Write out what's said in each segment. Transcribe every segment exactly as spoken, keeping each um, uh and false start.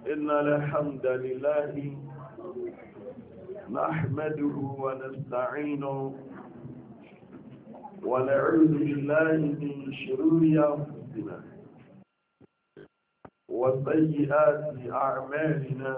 إن الحمد لله نحمده ونستعينه ونعوذ بالله من شرور أنفسنا وسيئات أعمالنا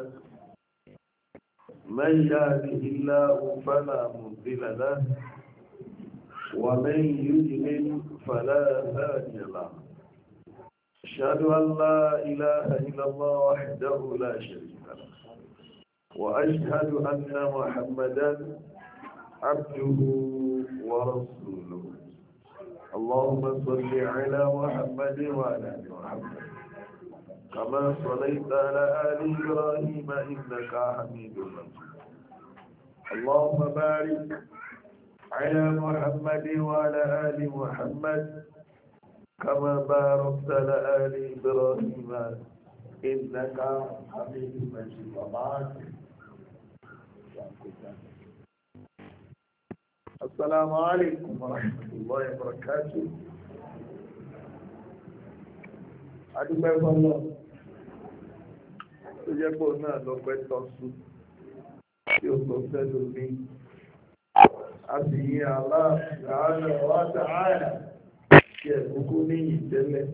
من يهده الله فلا مضل له ومن يضلل فلا هادي له أشهد أن لا إله إلا الله وحده لا شريك له وأشهد أن محمدا عبده ورسوله اللهم صل على محمد وعلى آل محمد كما صليت على آل إبراهيم إنك حميد مجيد اللهم بارك على محمد وعلى آل محمد كما باركت على آل إبراهيم إنك حميد مجيد وبعد السلام عليكم ورحمة الله وبركاته. أدوبة الله تجيبوا náà lọ pẹ́ tọ́sù tí ó sọ sẹ́lú ní àti yí Allah subhanahu wa ta'ala kí ẹ̀kùnkú ní ìtẹ́lẹ̀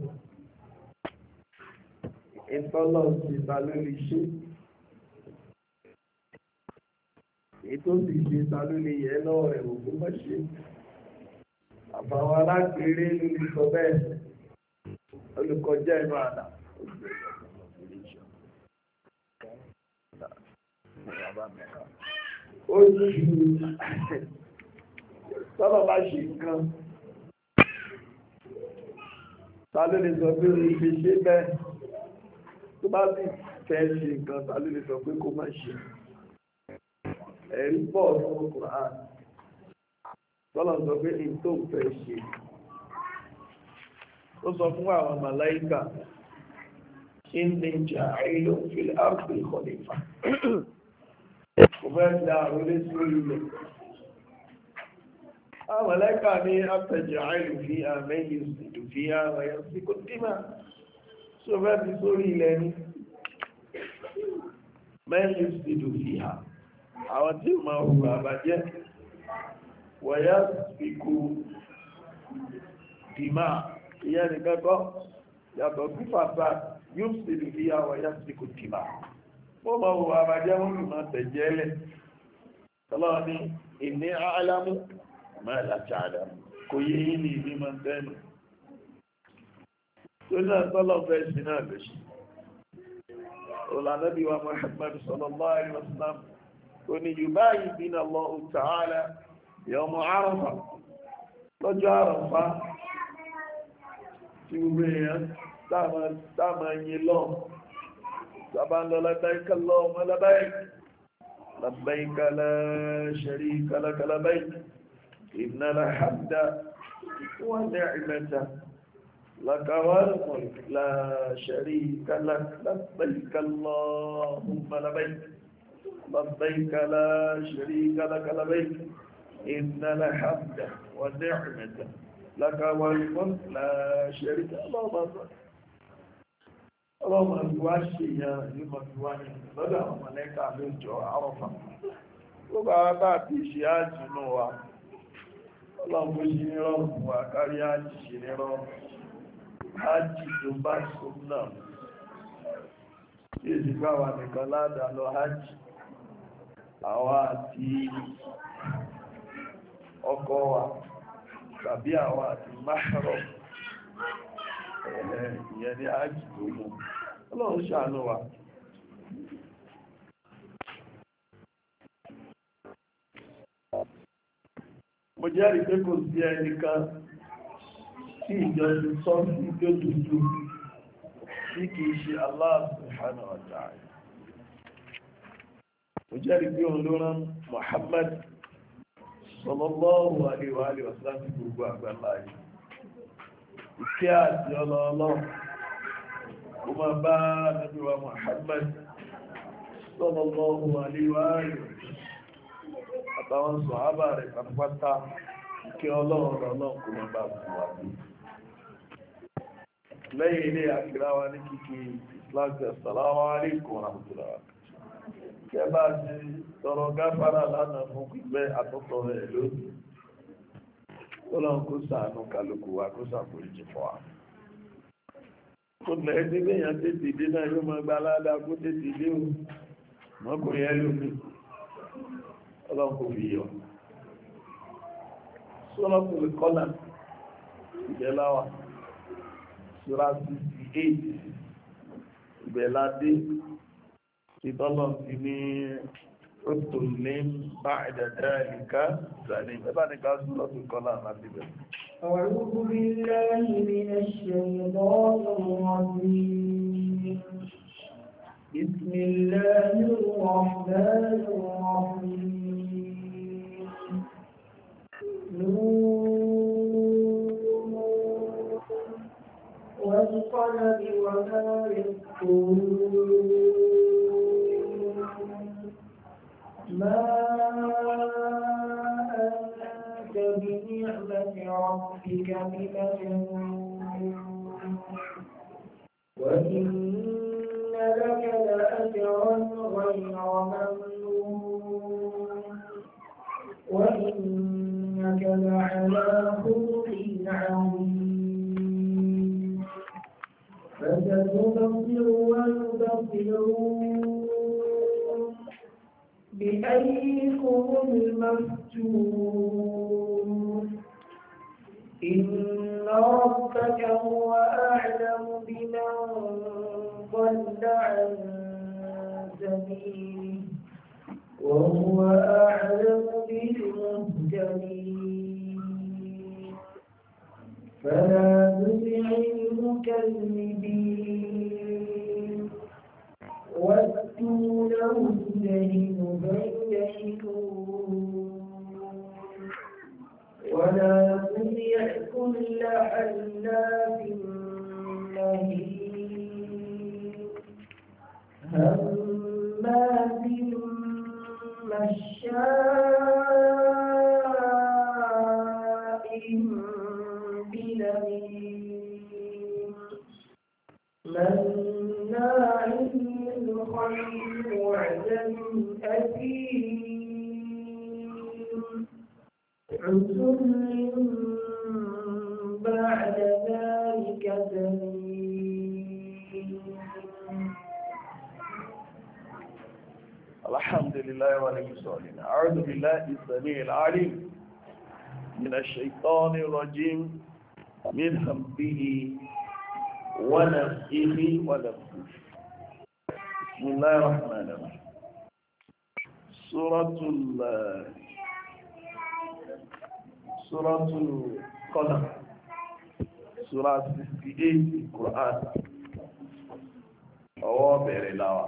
ìtọ́lọ̀ sí ta lórí ṣe ètò sì ṣe ta lórí yẹ lọ́wọ́ rẹ̀ òkú mọ́ ṣe àbáwọn alágbèrè lórí sọ bẹ́ẹ̀ olùkọjá inú àdá ó jù tọ́lọ̀ bá ṣe nǹkan ta ló lè sọ pé orí fi ṣe bẹ́ẹ̀ tó bá sì fẹ́ ṣe nǹkan ta ló lè sọ pé kó má ṣe ẹ̀rí pọ̀ nínú Qur'an tọ́lọ̀ sọ pé ní tó fẹ́ ṣe ó sọ fún àwọn màláíkà inni ja'ilun fil ardi khalifa kò fẹ́ dá àrólé sí orílẹ̀ àwọn màláíkà ní ataj'alu fiha man yufsidu fiha wa yasfiku ad-dima tó fẹ́ fi sórí ilẹ̀ ní man yufsidu fiha àwọn tí ó máa hùwà àbàjẹ́ wa yasfiku dima ìyẹn nìkan kọ́ yàtọ̀ sí fàṣà yóò sì lè fi àwọ̀ ya sí kò tìmà mọ́ ma hùwà àbàjẹ́ wọ́n sì máa tẹ̀jẹ́ lẹ̀ tọ́lọ́ ní ìní alámú máa láti àdámù kò yé yí ní ìní máa tẹ́nu tó náà tọ́lọ́ fẹ́ sí náà lè ṣe olànàbí wa Muhammad sallallahu alaihi wasallam kò ní yubayi bina Allahu ta'ala yawm Arafa lọ́jọ́ Arafa tí gbogbo èèyàn táàmà yìí lọ sábà ń lọ labbaika Allahumma labbaik labbaika la sharika laka labbaik innal hamda wan ni'mata laka wal mulk la sharika lak labbaika Allahumma labbaik labbaika la sharika laka labbaik innal hamda wan ni'mata لك والملك لا شريك اللهم صل اللهم الواشي يا يوم الواني لدى ملائكة للجو عرفة وبعد ذلك شيئا جنوا اللهم شنيرا وكاريا شنيرا حج دبا سنة يجب أن يكون لدى حج àwàtí ọkọ wa tàbí àwọn àti máṣọ́rọ̀ ẹ̀ẹ̀ ìyẹn ni ájì tó mú ọlọ́run ṣàánú wa mo jẹ́rìí pé kò sí ẹnìkan tí ìjọsìn sọ sí tó dúdú tí kìí ṣe Allah subhanahu wa ta'ala mo jẹ́rìí pé òun ló rán Muhammad sallallahu alaihi wa alihi wasallam ti gbogbo àgbàlá yìí ìkẹ́ àti ọlọ́ọ̀lọ́ ó máa bá Nábì wa Muhammad sallallahu alaihi wa alihi àtàwọn sàhábà rẹ̀ pátápátá ìkẹ́ ọlọ́run ọlọ́run kò máa bá fún wa bí lẹ́yìn ilé àkírá wa ní kíkí láti assalamu alaikum warahmatullahi wabarakatuh. Kẹ bá ti tọrọ gáfárà lánàá fún pípẹ́ àtọ́tọ̀ rẹ̀ lónìí. Ọlọ́run kó ṣàánú kálukú wa kó ṣàforíjì fún wa. Kò lẹ́ tí léèyàn tètè dé náà yóò máa gba aládá kó tètè dé o. Mọ́kùnrin ẹ lómi. Ọlọ́run kò fi yọ. Suratul Qalam ìbẹ̀láwà. Sura sixty-eight ìbẹ̀ládé ìtọ́lọ̀ ti ní ọ̀tọ̀ lè bá ìdàdá ìká ìzàlẹ̀ ẹbá ní ká Suratul Qalam láti bẹ̀rẹ̀. أعوذ بالله من الشيطان الرجيم بسم الله الرحمن الرحيم نون والقلم وما يسطرون ما أنت بنعمة ربك بمجنون وإن لك لأجرا غير ممنون وإنك لعلى خلق عظيم فستبصر ويبصرون بأيكم المفتون إن ربك هو أعلم بمن ضل عن سبيله وهو أعلم بالمهتدين فلا تطع المكذبين وادوا له الدين فيدحكون ولا تطع كل حلاف مهين هماز مشاء بنميم مناع للخير معتد أثيم عتل بعد ذلك زنيم. الحمد لله ولي الصالحين. أعوذ بالله السميع العليم من الشيطان الرجيم من همزه ونفخه ونفخه. بسم الله الرحمن الرحيم. سورة سورة القلم سورة sixty-eight القرآن ọwọ́ bẹ̀rẹ̀ láwà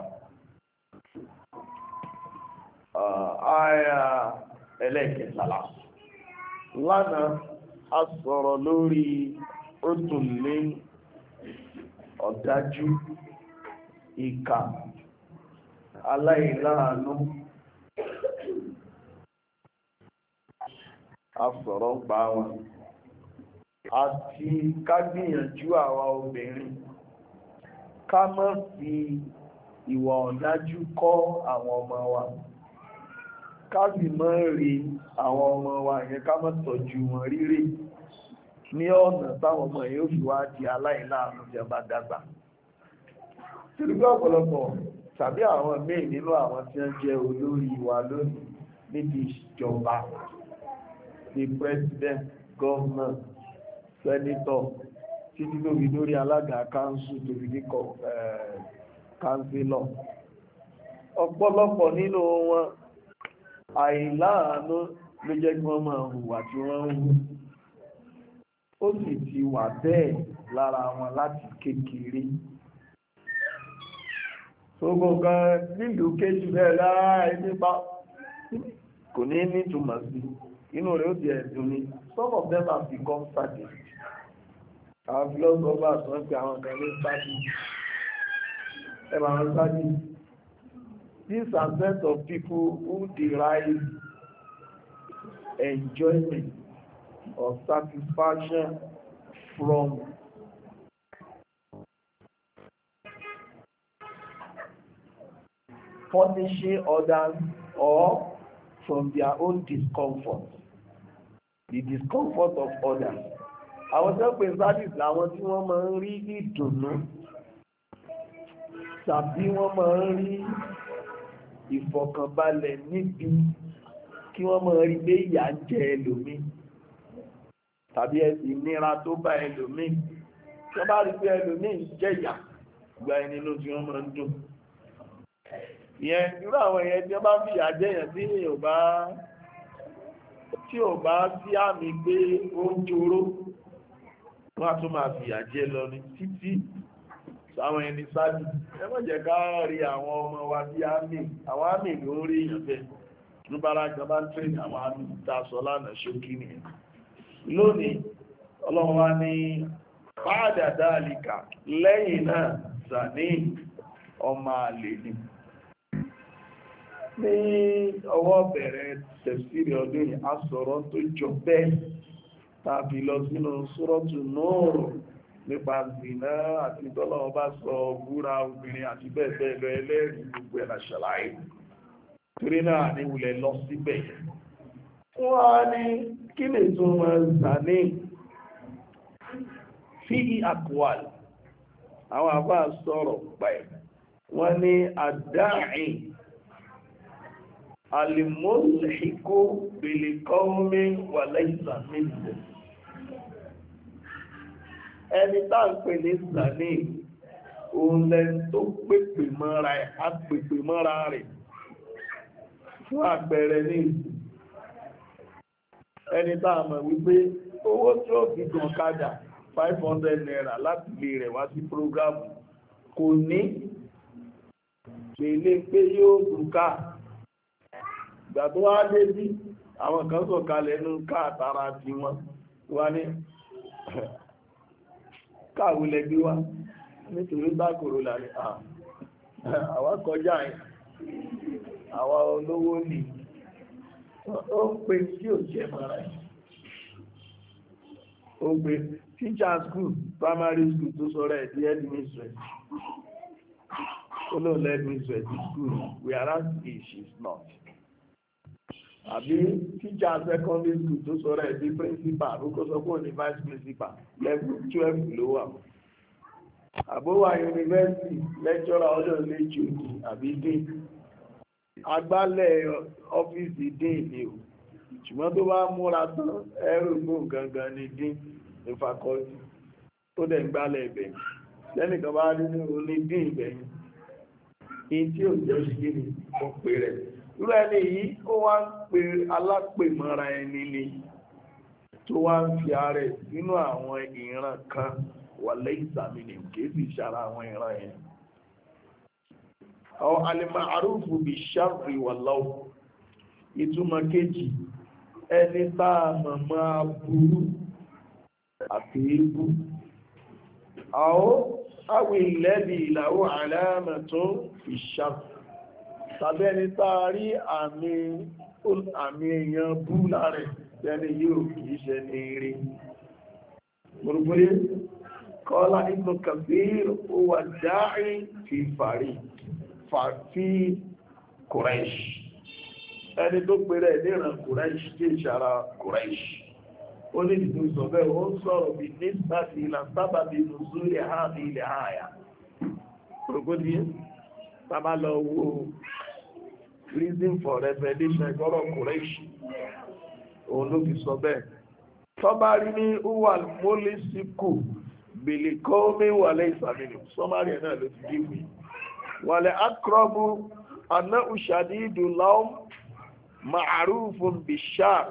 àyà ẹlẹ́kẹtàlá. Lánàá a sọ̀rọ̀ lórí òtùlé ọ̀dájú ìkà aláìláàánú. A sọ̀rọ̀ pa wọn àti ká gbìyànjú àwa obìnrin ká má fi ìwà ọ̀dájú kọ́ àwọn ọmọ wa, ká sì má rí àwọn ọmọ wa yẹn ká má tọ́jú wọn rírè ní ọ̀nà táwọn ọmọ yẹn ó fi wá di aláìláàánú tí a bá dàgbà. Tìrìgbà ọ̀pọ̀lọpọ̀ tàbí àwọn míì nínú àwọn tí wọ́n jẹ́ olórí wa lónìí níbi ìjọba, the president, governor, senator, títí tó fi lórí alága council tó fi ní councilor. Ọ̀pọ̀lọpọ̀ nínú wọn àìláàánú ló jẹ́ kí wọ́n máa hùwà tí wọ́n ń hù. Ó sì ti wà bẹ́ẹ̀ lára wọn láti kékeré. Gbogbo kan nílùú kéjì bẹ́ẹ̀ lára nípa kò ní nítumọ̀ sí. Inú rẹ̀ ó di ẹ̀dùn ni. Some of them have become sadists. Our philosophers wọ́n pe àwọn kan ní sadists. Ẹ máa ń sadists. These are set of people who derive enjoyment or satisfaction from punishing others or from their own discomfort. The discomfort of others. Àwọn tó pè sadist làwọn tí wọ́n máa ń rí ìdùnnú tàbí wọ́n máa ń rí ìfọ̀kànbalẹ̀ níbi kí wọ́n máa rí pé ìyà ń jẹ ẹlòmíì tàbí ìnira tó bá ẹlòmíì tí wọ́n bá rí pé ẹlòmíì jẹ̀yà gba ẹni ló tí wọ́n máa ń dùn. Ìyẹn irú àwọn èèyàn tí wọ́n bá fi ìyà jẹyàn tí ò bá tí ò bá sí àmì pé ó ń joró wọ́n á tún máa fi ìyà jẹ lọ ní títí àwọn ẹni sáàdì. Ẹ má jẹ́ ká rí àwọn ọmọ wa bí àmì àwọn àmì ló ń rí èèyàn bẹ́ẹ̀ ní bára jọba ń tẹ́ àwọn àmì tá a sọ lánàá ṣókí nìyẹn. Lónìí ọlọ́run wá ní pàdà dáàlìkà lẹ́yìn náà Zani ọmọ àlè ni. Ní ọwọ́ bẹ̀rẹ̀ tẹ̀síìrì ọdún yìí a sọ̀rọ̀ tó jọ bẹ́ẹ̀ tàbí lọ sínú Súrọ́tù Núùrù nípa zìnà àti tọ́lọ́wọ́ bá sọ búra obìnrin àti bẹ́ẹ̀ bẹ́ẹ̀ lọ ẹlẹ́rìí gbogbo ẹ̀là ṣàlàyé. Torí náà ní wulẹ̀ lọ síbẹ̀. Wọ́n á ní kí lè tó mọ̀ Zani fi àkùwàl. Àwọn àbá sọ̀rọ̀ pẹ̀. Wọ́n ní àdáhìn alìmọ́lẹ̀kó bèlèkọ́ọ́mí wà lẹ́yìnsà mílẹ̀. Ẹni tá ń pè ní Zani òun lẹ́ni tó pèpè mọ́ra ẹ̀ á pèpè mọ́ra rẹ̀ fún àpẹẹrẹ ní ìsìn. Ẹni tá a mọ̀ wípé owó tí ó fi gan kájà five hundred naira láti lè rẹ̀ wá sí prógrámù kò ní pèlé pé yóò bùkà. Ìgbà tó wá dé bí àwọn kan sọ kalẹ̀ nú káàtàrà tí wọ́n wá ní káàwulẹ̀ bí wá nítorí bákòrò láàrin àwọn kọjá ẹ̀ àwọn olówó ní ó ń pè tí ò jẹ́ mara ẹ̀ ó pè teacher school primary school tó sọ́rọ̀ ẹ̀ di headmistress ó lóò headmistress school whereas she is not. Àbí teacher secondary school tó sọ̀rọ̀ ẹ̀ di principal àbúkọ́ sọ pé ní vice principal level twelve ló wà. Àbówà university lecturer ọdún lẹ́jọ́ àbí dín. Agbálẹ̀ ọ́fíìsì dín ni o. Ṣùgbọ́n tó bá múra tán ẹrù gbóhùn gangan ní dín ní faculty. Ó dẹ̀ ń gbálẹ̀ ìbẹ̀yìn. Lẹ́nìkan bá rí ní oní dín ìbẹ̀yìn. Ìyí tí ò jẹ́ ṣe ní ọ̀pẹ rẹ̀. Irú ẹni yìí ó wá ń pe alápèmọ́ra ẹni ni tó wá ń fi ààrẹ nínú àwọn ìran kan wà lẹ́yìn ìsàmìnì kìí sì ṣàrà àwọn ìran yẹn. Àwọn al-ma'rufu bish-sharri wal-law ìtumọ̀ kejì ẹni tá a mọ̀ máa burú àti ebú. Àwọn awìlẹ́bì ìlàwó alamatun fi-sh-sharr tàbí ẹni táa rí àmì èèyàn bú láàrẹ̀ tẹ́ni yóò kìí ṣe ní eré. Gbogbogbò kọ́lá Ibn Kathir ó wà dáì fi fàrí fi Quraysh. Ẹni tó pèrè níran Quraysh tí ìṣàrà Quraysh. Ó ní ìdí ìsọ̀bẹ̀ ó ń sọ̀rọ̀ bí ní sáàtì ìlà sábàbí nùzúlì ààbí ilẹ̀ ààyà. Gbogbogbò sábà lọ wo reason for revelation ìgbọ́rọ̀ Quraysh òun ló fi sọ bẹ́ẹ̀. Tọ́bá rí ní uwa mólísíkù bèlè kọ́ mẹ́wàlẹ̀ ìsàmìlì sọmárì náà ló ti gígbì wàlẹ̀ akọrọ̀bù aná òṣàdí ìdùnláwọ́ ma'arufun bishar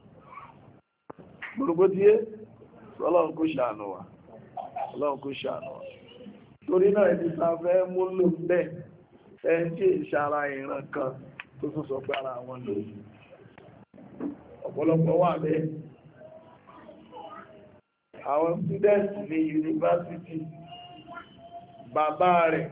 gbogbo díẹ̀ ọlọ́run kó ṣàánú wa ọlọ́run kó ṣàánú wa torí náà ẹni sáfẹ́ múlò bẹ́ẹ̀ ẹni tí ìṣàrà ìran kan tó tún sọ pé ara wọn lò ọ̀pọ̀lọpọ̀ wà bẹ́ẹ̀. Àwọn students ní yunifásitì bàbá rẹ̀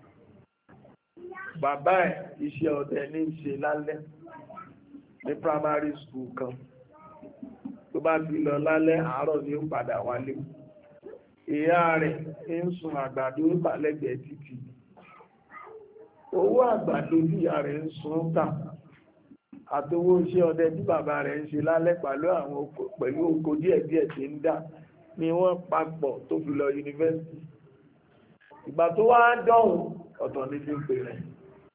bàbá ẹ̀ iṣẹ́ ọdẹ ní ṣe lálẹ́ ní primary school kan tó bá ti lọ lálẹ́ àárọ̀ ni ó padà wálé. Ìyá rẹ̀ ń sun àgbàdo ìbàlẹ́gbẹ̀ẹ́ títì owó àgbàdo tí ìyá rẹ̀ ń sun tà àtowó iṣẹ́ ọdẹ tí bàbá rẹ̀ ń ṣe lálẹ́ pẹ̀lú àwọn pẹ̀lú oko díẹ̀díẹ̀ tí ń dá ni wọ́n papọ̀ tó fi lọ yunifásitì. Ìgbà tó wá dọ̀hùn ọ̀tọ̀ ní ti ń pè rẹ̀.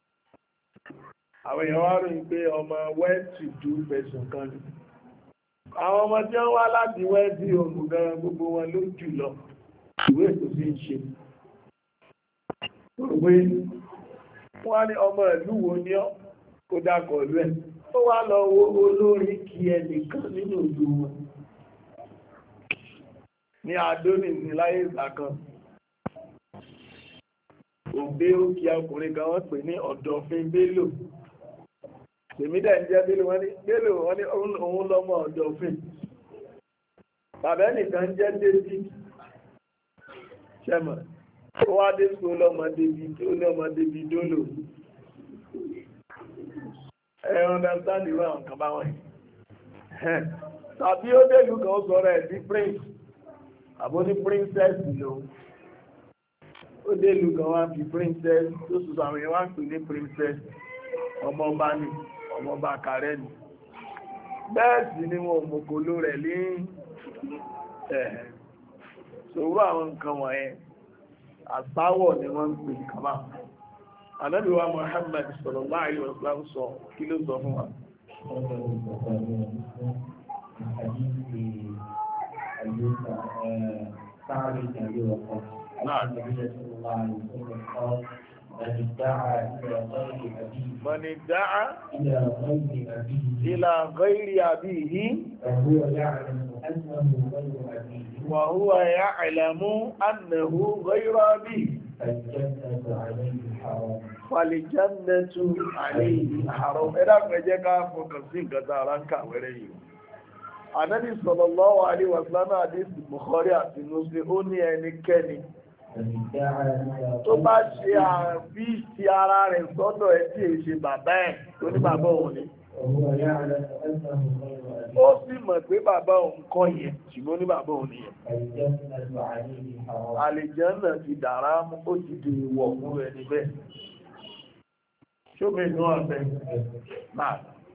Àwọn èèyàn wá rí pé ọmọ well-to-do person kan ni. Àwọn ọmọ tí wọ́n wá láti wẹ́ẹ̀dì òmù gan gbogbo wọn ló jù lọ ìwé ètò sí ń ṣe. Wọ́n ní ọmọ ìlú wo ni ọ́ kó dákọ̀ ìlú ẹ̀. Ó wá lọ wo olórin kí ẹnìkan nínú ìlú wọn. Ní Adónì ní láyé ìgbà kan. Òbé ó kí ọkùnrin kan wọ́n pè ní Ọ̀dọ̀fin Bello. Tèmídà ń jẹ́ Bello wọ́n ní Bello wọ́n ní òun lọ́mọ Ọ̀dọ̀fin. Bàbá ẹnìkan jẹ́ David. Ṣẹ́mọ̀. Ó wá dé sí olómọ David olómọ David Dolo. Ẹ understand ìwé àwọn kan báwọn yìí. Tàbí ó délùú kan ó sọ̀rọ̀ ẹ̀ sí prince. Àbó ní princess lò. Ó délùú kan wá fi princess tó sùsù àwọn èèyàn wá ń pè ní princess. Ọmọ ọba ni, ọmọ ọba kàrẹ́ ni. Bẹ́ẹ̀ sì ni wọn ò mọ̀kòló rẹ̀ ní ẹ̀ ṣòwúrò àwọn nǹkan wọ̀nyẹn. Àsáwọ̀ ni wọ́n ń pè kàmá. Ànábì wa Muhammad sallallahu alaihi wasallam sọ kí ló sọ fún wa? من ادعى إلى غير أبيه وهو يعلم أنه غير أبيه فالجنة عليه حرام. إذا كنت فوكسين كتارانك وريه Ànábì sallallahu alaihi wasallam hadith Bukhari àti Muslim ó ní ẹnikẹ́ni tó bá ṣe àbí ti ara rẹ̀ sọ́dọ̀ ẹ̀ tí è ṣe bàbá ẹ̀ tó ní bàbá òun ni ó sì mọ̀ pé bàbá òun kọ́ yẹn ṣùgbọ́n ní bàbá òun nìyẹn àlìjẹ́nà ti dàrá mú ó ti di ìwọ̀ fún rẹ̀ níbẹ̀ ṣómi inú ọ̀fẹ́ náà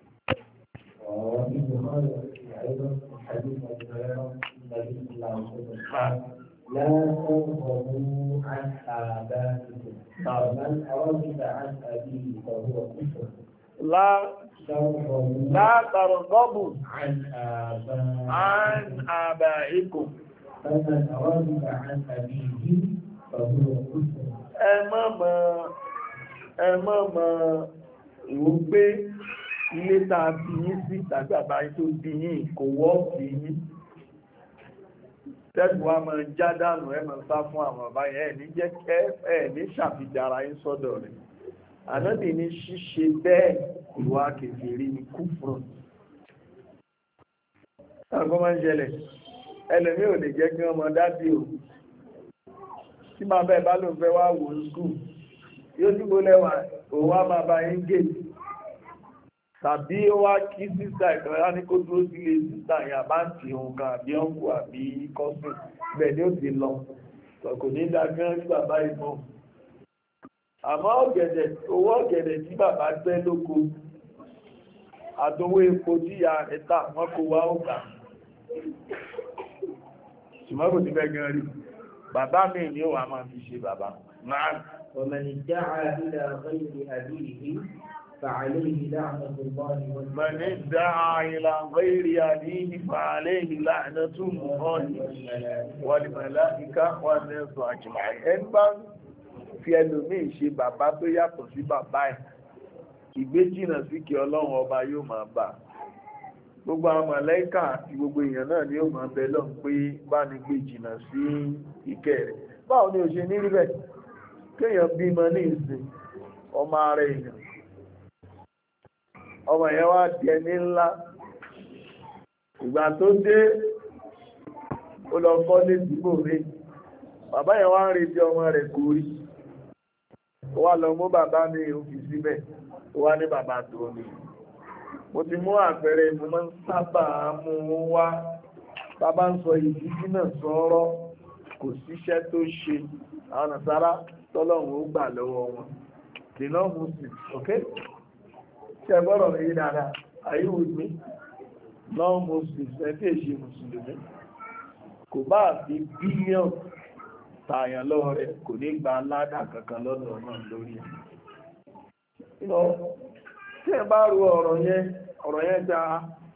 لا ترغبوا عن آبائكم فمن رغب عن أبيه فهو كفر لا لا ترغبوا عن آبائكم عن آبائكم فمن رغب عن أبيه فهو كفر ẹ má mọ̀ ẹ má mọ̀ ìwò pé ilé tá a bí yín sí tàbí àbáyé tó bí yín kò wọ́ bí yín tẹ́gbù wa máa já dànù ẹ máa sá fún àwọn ọba yẹn ní jẹ́ ẹ ní ṣàfijàra yín sọ́dọ̀ rẹ̀ ànábì ní ṣíṣe bẹ́ẹ̀ ìwà kèfèrí ní kúfùrù ọgbọ́n máa ń ṣẹlẹ̀ ẹlẹ́mí ò lè jẹ́ kí wọ́n mọ dádì o tí máa bẹ́ẹ̀ bá ló fẹ́ wá wò ó skul yóò dúgbò lẹ́wà òun wá máa bá yín gé tàbí ó wá kí sísà ìkọ̀lá ní kó dúró sílé sísà yà bá ń tí ohun kan àbí ọ̀nkù àbí kọ́sùn bẹ́ẹ̀ ni ó ti lọ kò ní dágán ní bàbá ìmọ̀ àmọ́ ọ̀gẹ̀dẹ̀ owó ọ̀gẹ̀dẹ̀ tí bàbá gbẹ́ lóko àtowó epo tí ya ẹ̀ta wọ́n kó wá ọ̀gá ṣùgbọ́n kò ti fẹ́ gan rí bàbá mi ni ó wà máa fi ṣe bàbá náà. ومن ادعى إلى غير أبيه فعليه لعنة الله من ادعى إلى غير أبيه فعليه لعنة الله والملائكة والناس أجمعين. ẹni bá fi ẹlòmíì ṣe bàbá tó yàtọ̀ sí bàbá ẹ̀ ìgbé jìnnà sí kí ọlọ́run ọba yóò máa bà gbogbo àwọn màláíkà àti gbogbo èèyàn náà ni yóò máa bẹ lọ́n pé bá ní gbé jìnnà sí ìkẹ́ rẹ̀. báwo ni ò ṣe ní rí bẹ́ẹ̀ kéèyàn bímọ ní ìsìn ọmọ ara èèyàn ọmọ yẹn wá di ẹni ńlá ìgbà tó dé ó lọ kọ́ ní ìdúgbò rẹ̀ bàbá yẹn wá ń retí ọmọ rẹ̀ kò rí ó wá lọ mú bàbá mi òfin síbẹ̀ ó wá ní bàbá tó ní mo ti mú àpẹẹrẹ mo máa ń sábà mú wá bàbá ń sọ ìdíjí náà sọ̀rọ̀ kò síṣẹ́ tó ṣe àwọn nàṣàrà tọ́lọ́run ó gbà lọ́wọ́ wọn the non-Muslims, okay? Ṣé gbọ́dọ̀ rí dáadáa? Are you with me? Non-Muslims, ẹ tí èṣe Mùsùlùmí. Kò bá fi bílíọ̀n tààyàn lọ́wọ́ rẹ̀, kò ní gba aládà kankan lọ́dọ̀ náà lórí ẹ̀. Tí ẹ bá ro ọ̀rọ̀ yẹn, ọ̀rọ̀ yẹn já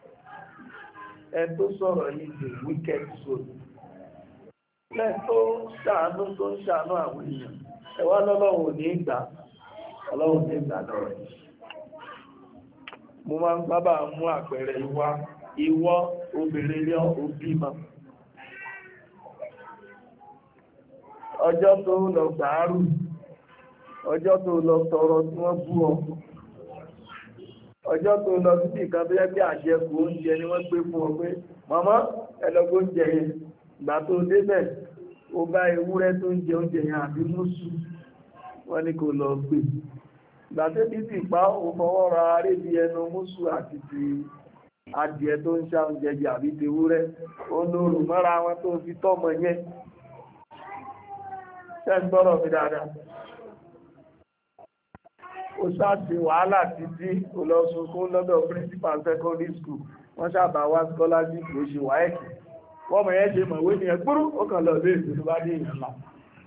ẹ tó sọ̀rọ̀ yìí the wicked soul. Lẹ́ tó ṣàánú tó ń ṣàánú àwọn èèyàn, ẹ wá lọ́lọ́run ò ní ìgbà, ọlọ́run ní ìgbà lọ́rọ̀ yìí. Mo máa ń sábà mú àpẹẹrẹ ìwà ìwọ obìnrin ní òbí mọ́. Ọjọ́ tó lọ gbàárù, ọjọ́ tó lọ tọrọ tí wọ́n bú ọ, ọjọ́ tó lọ sí ìkan tó yẹ bí àjẹkù oúnjẹ ni wọ́n gbé fún ọ pé màmá ẹlọgbó oúnjẹ yẹn ìgbà tó débẹ̀ ó bá ewúrẹ́ tó ń jẹ oúnjẹ yẹn àbí mùsù wọ́n ní kò lọ gbé ìgbà tó bí sì pa ó fọwọ́ ra arébi ẹnu mùsù àti ti adìẹ tó ń ṣá oúnjẹ jẹ àbí ti ewúrẹ́ ó lóòrùn mọ́ra wọn tó fi tọ́mọ yẹn ṣẹ́ ń gbọ́rọ̀ mi dáadáa. Ó sáàtì wàhálà títí ó lọ sunkún lọ́dọ̀ principal secondary school wọ́n sábà wá scholarship ló ṣe wáyẹ̀kì wọ́n mọ̀ yẹn ṣe mọ̀wé ní ẹgbúrú ó kàn lọ lé ìlú bá dé ìyàn ńlá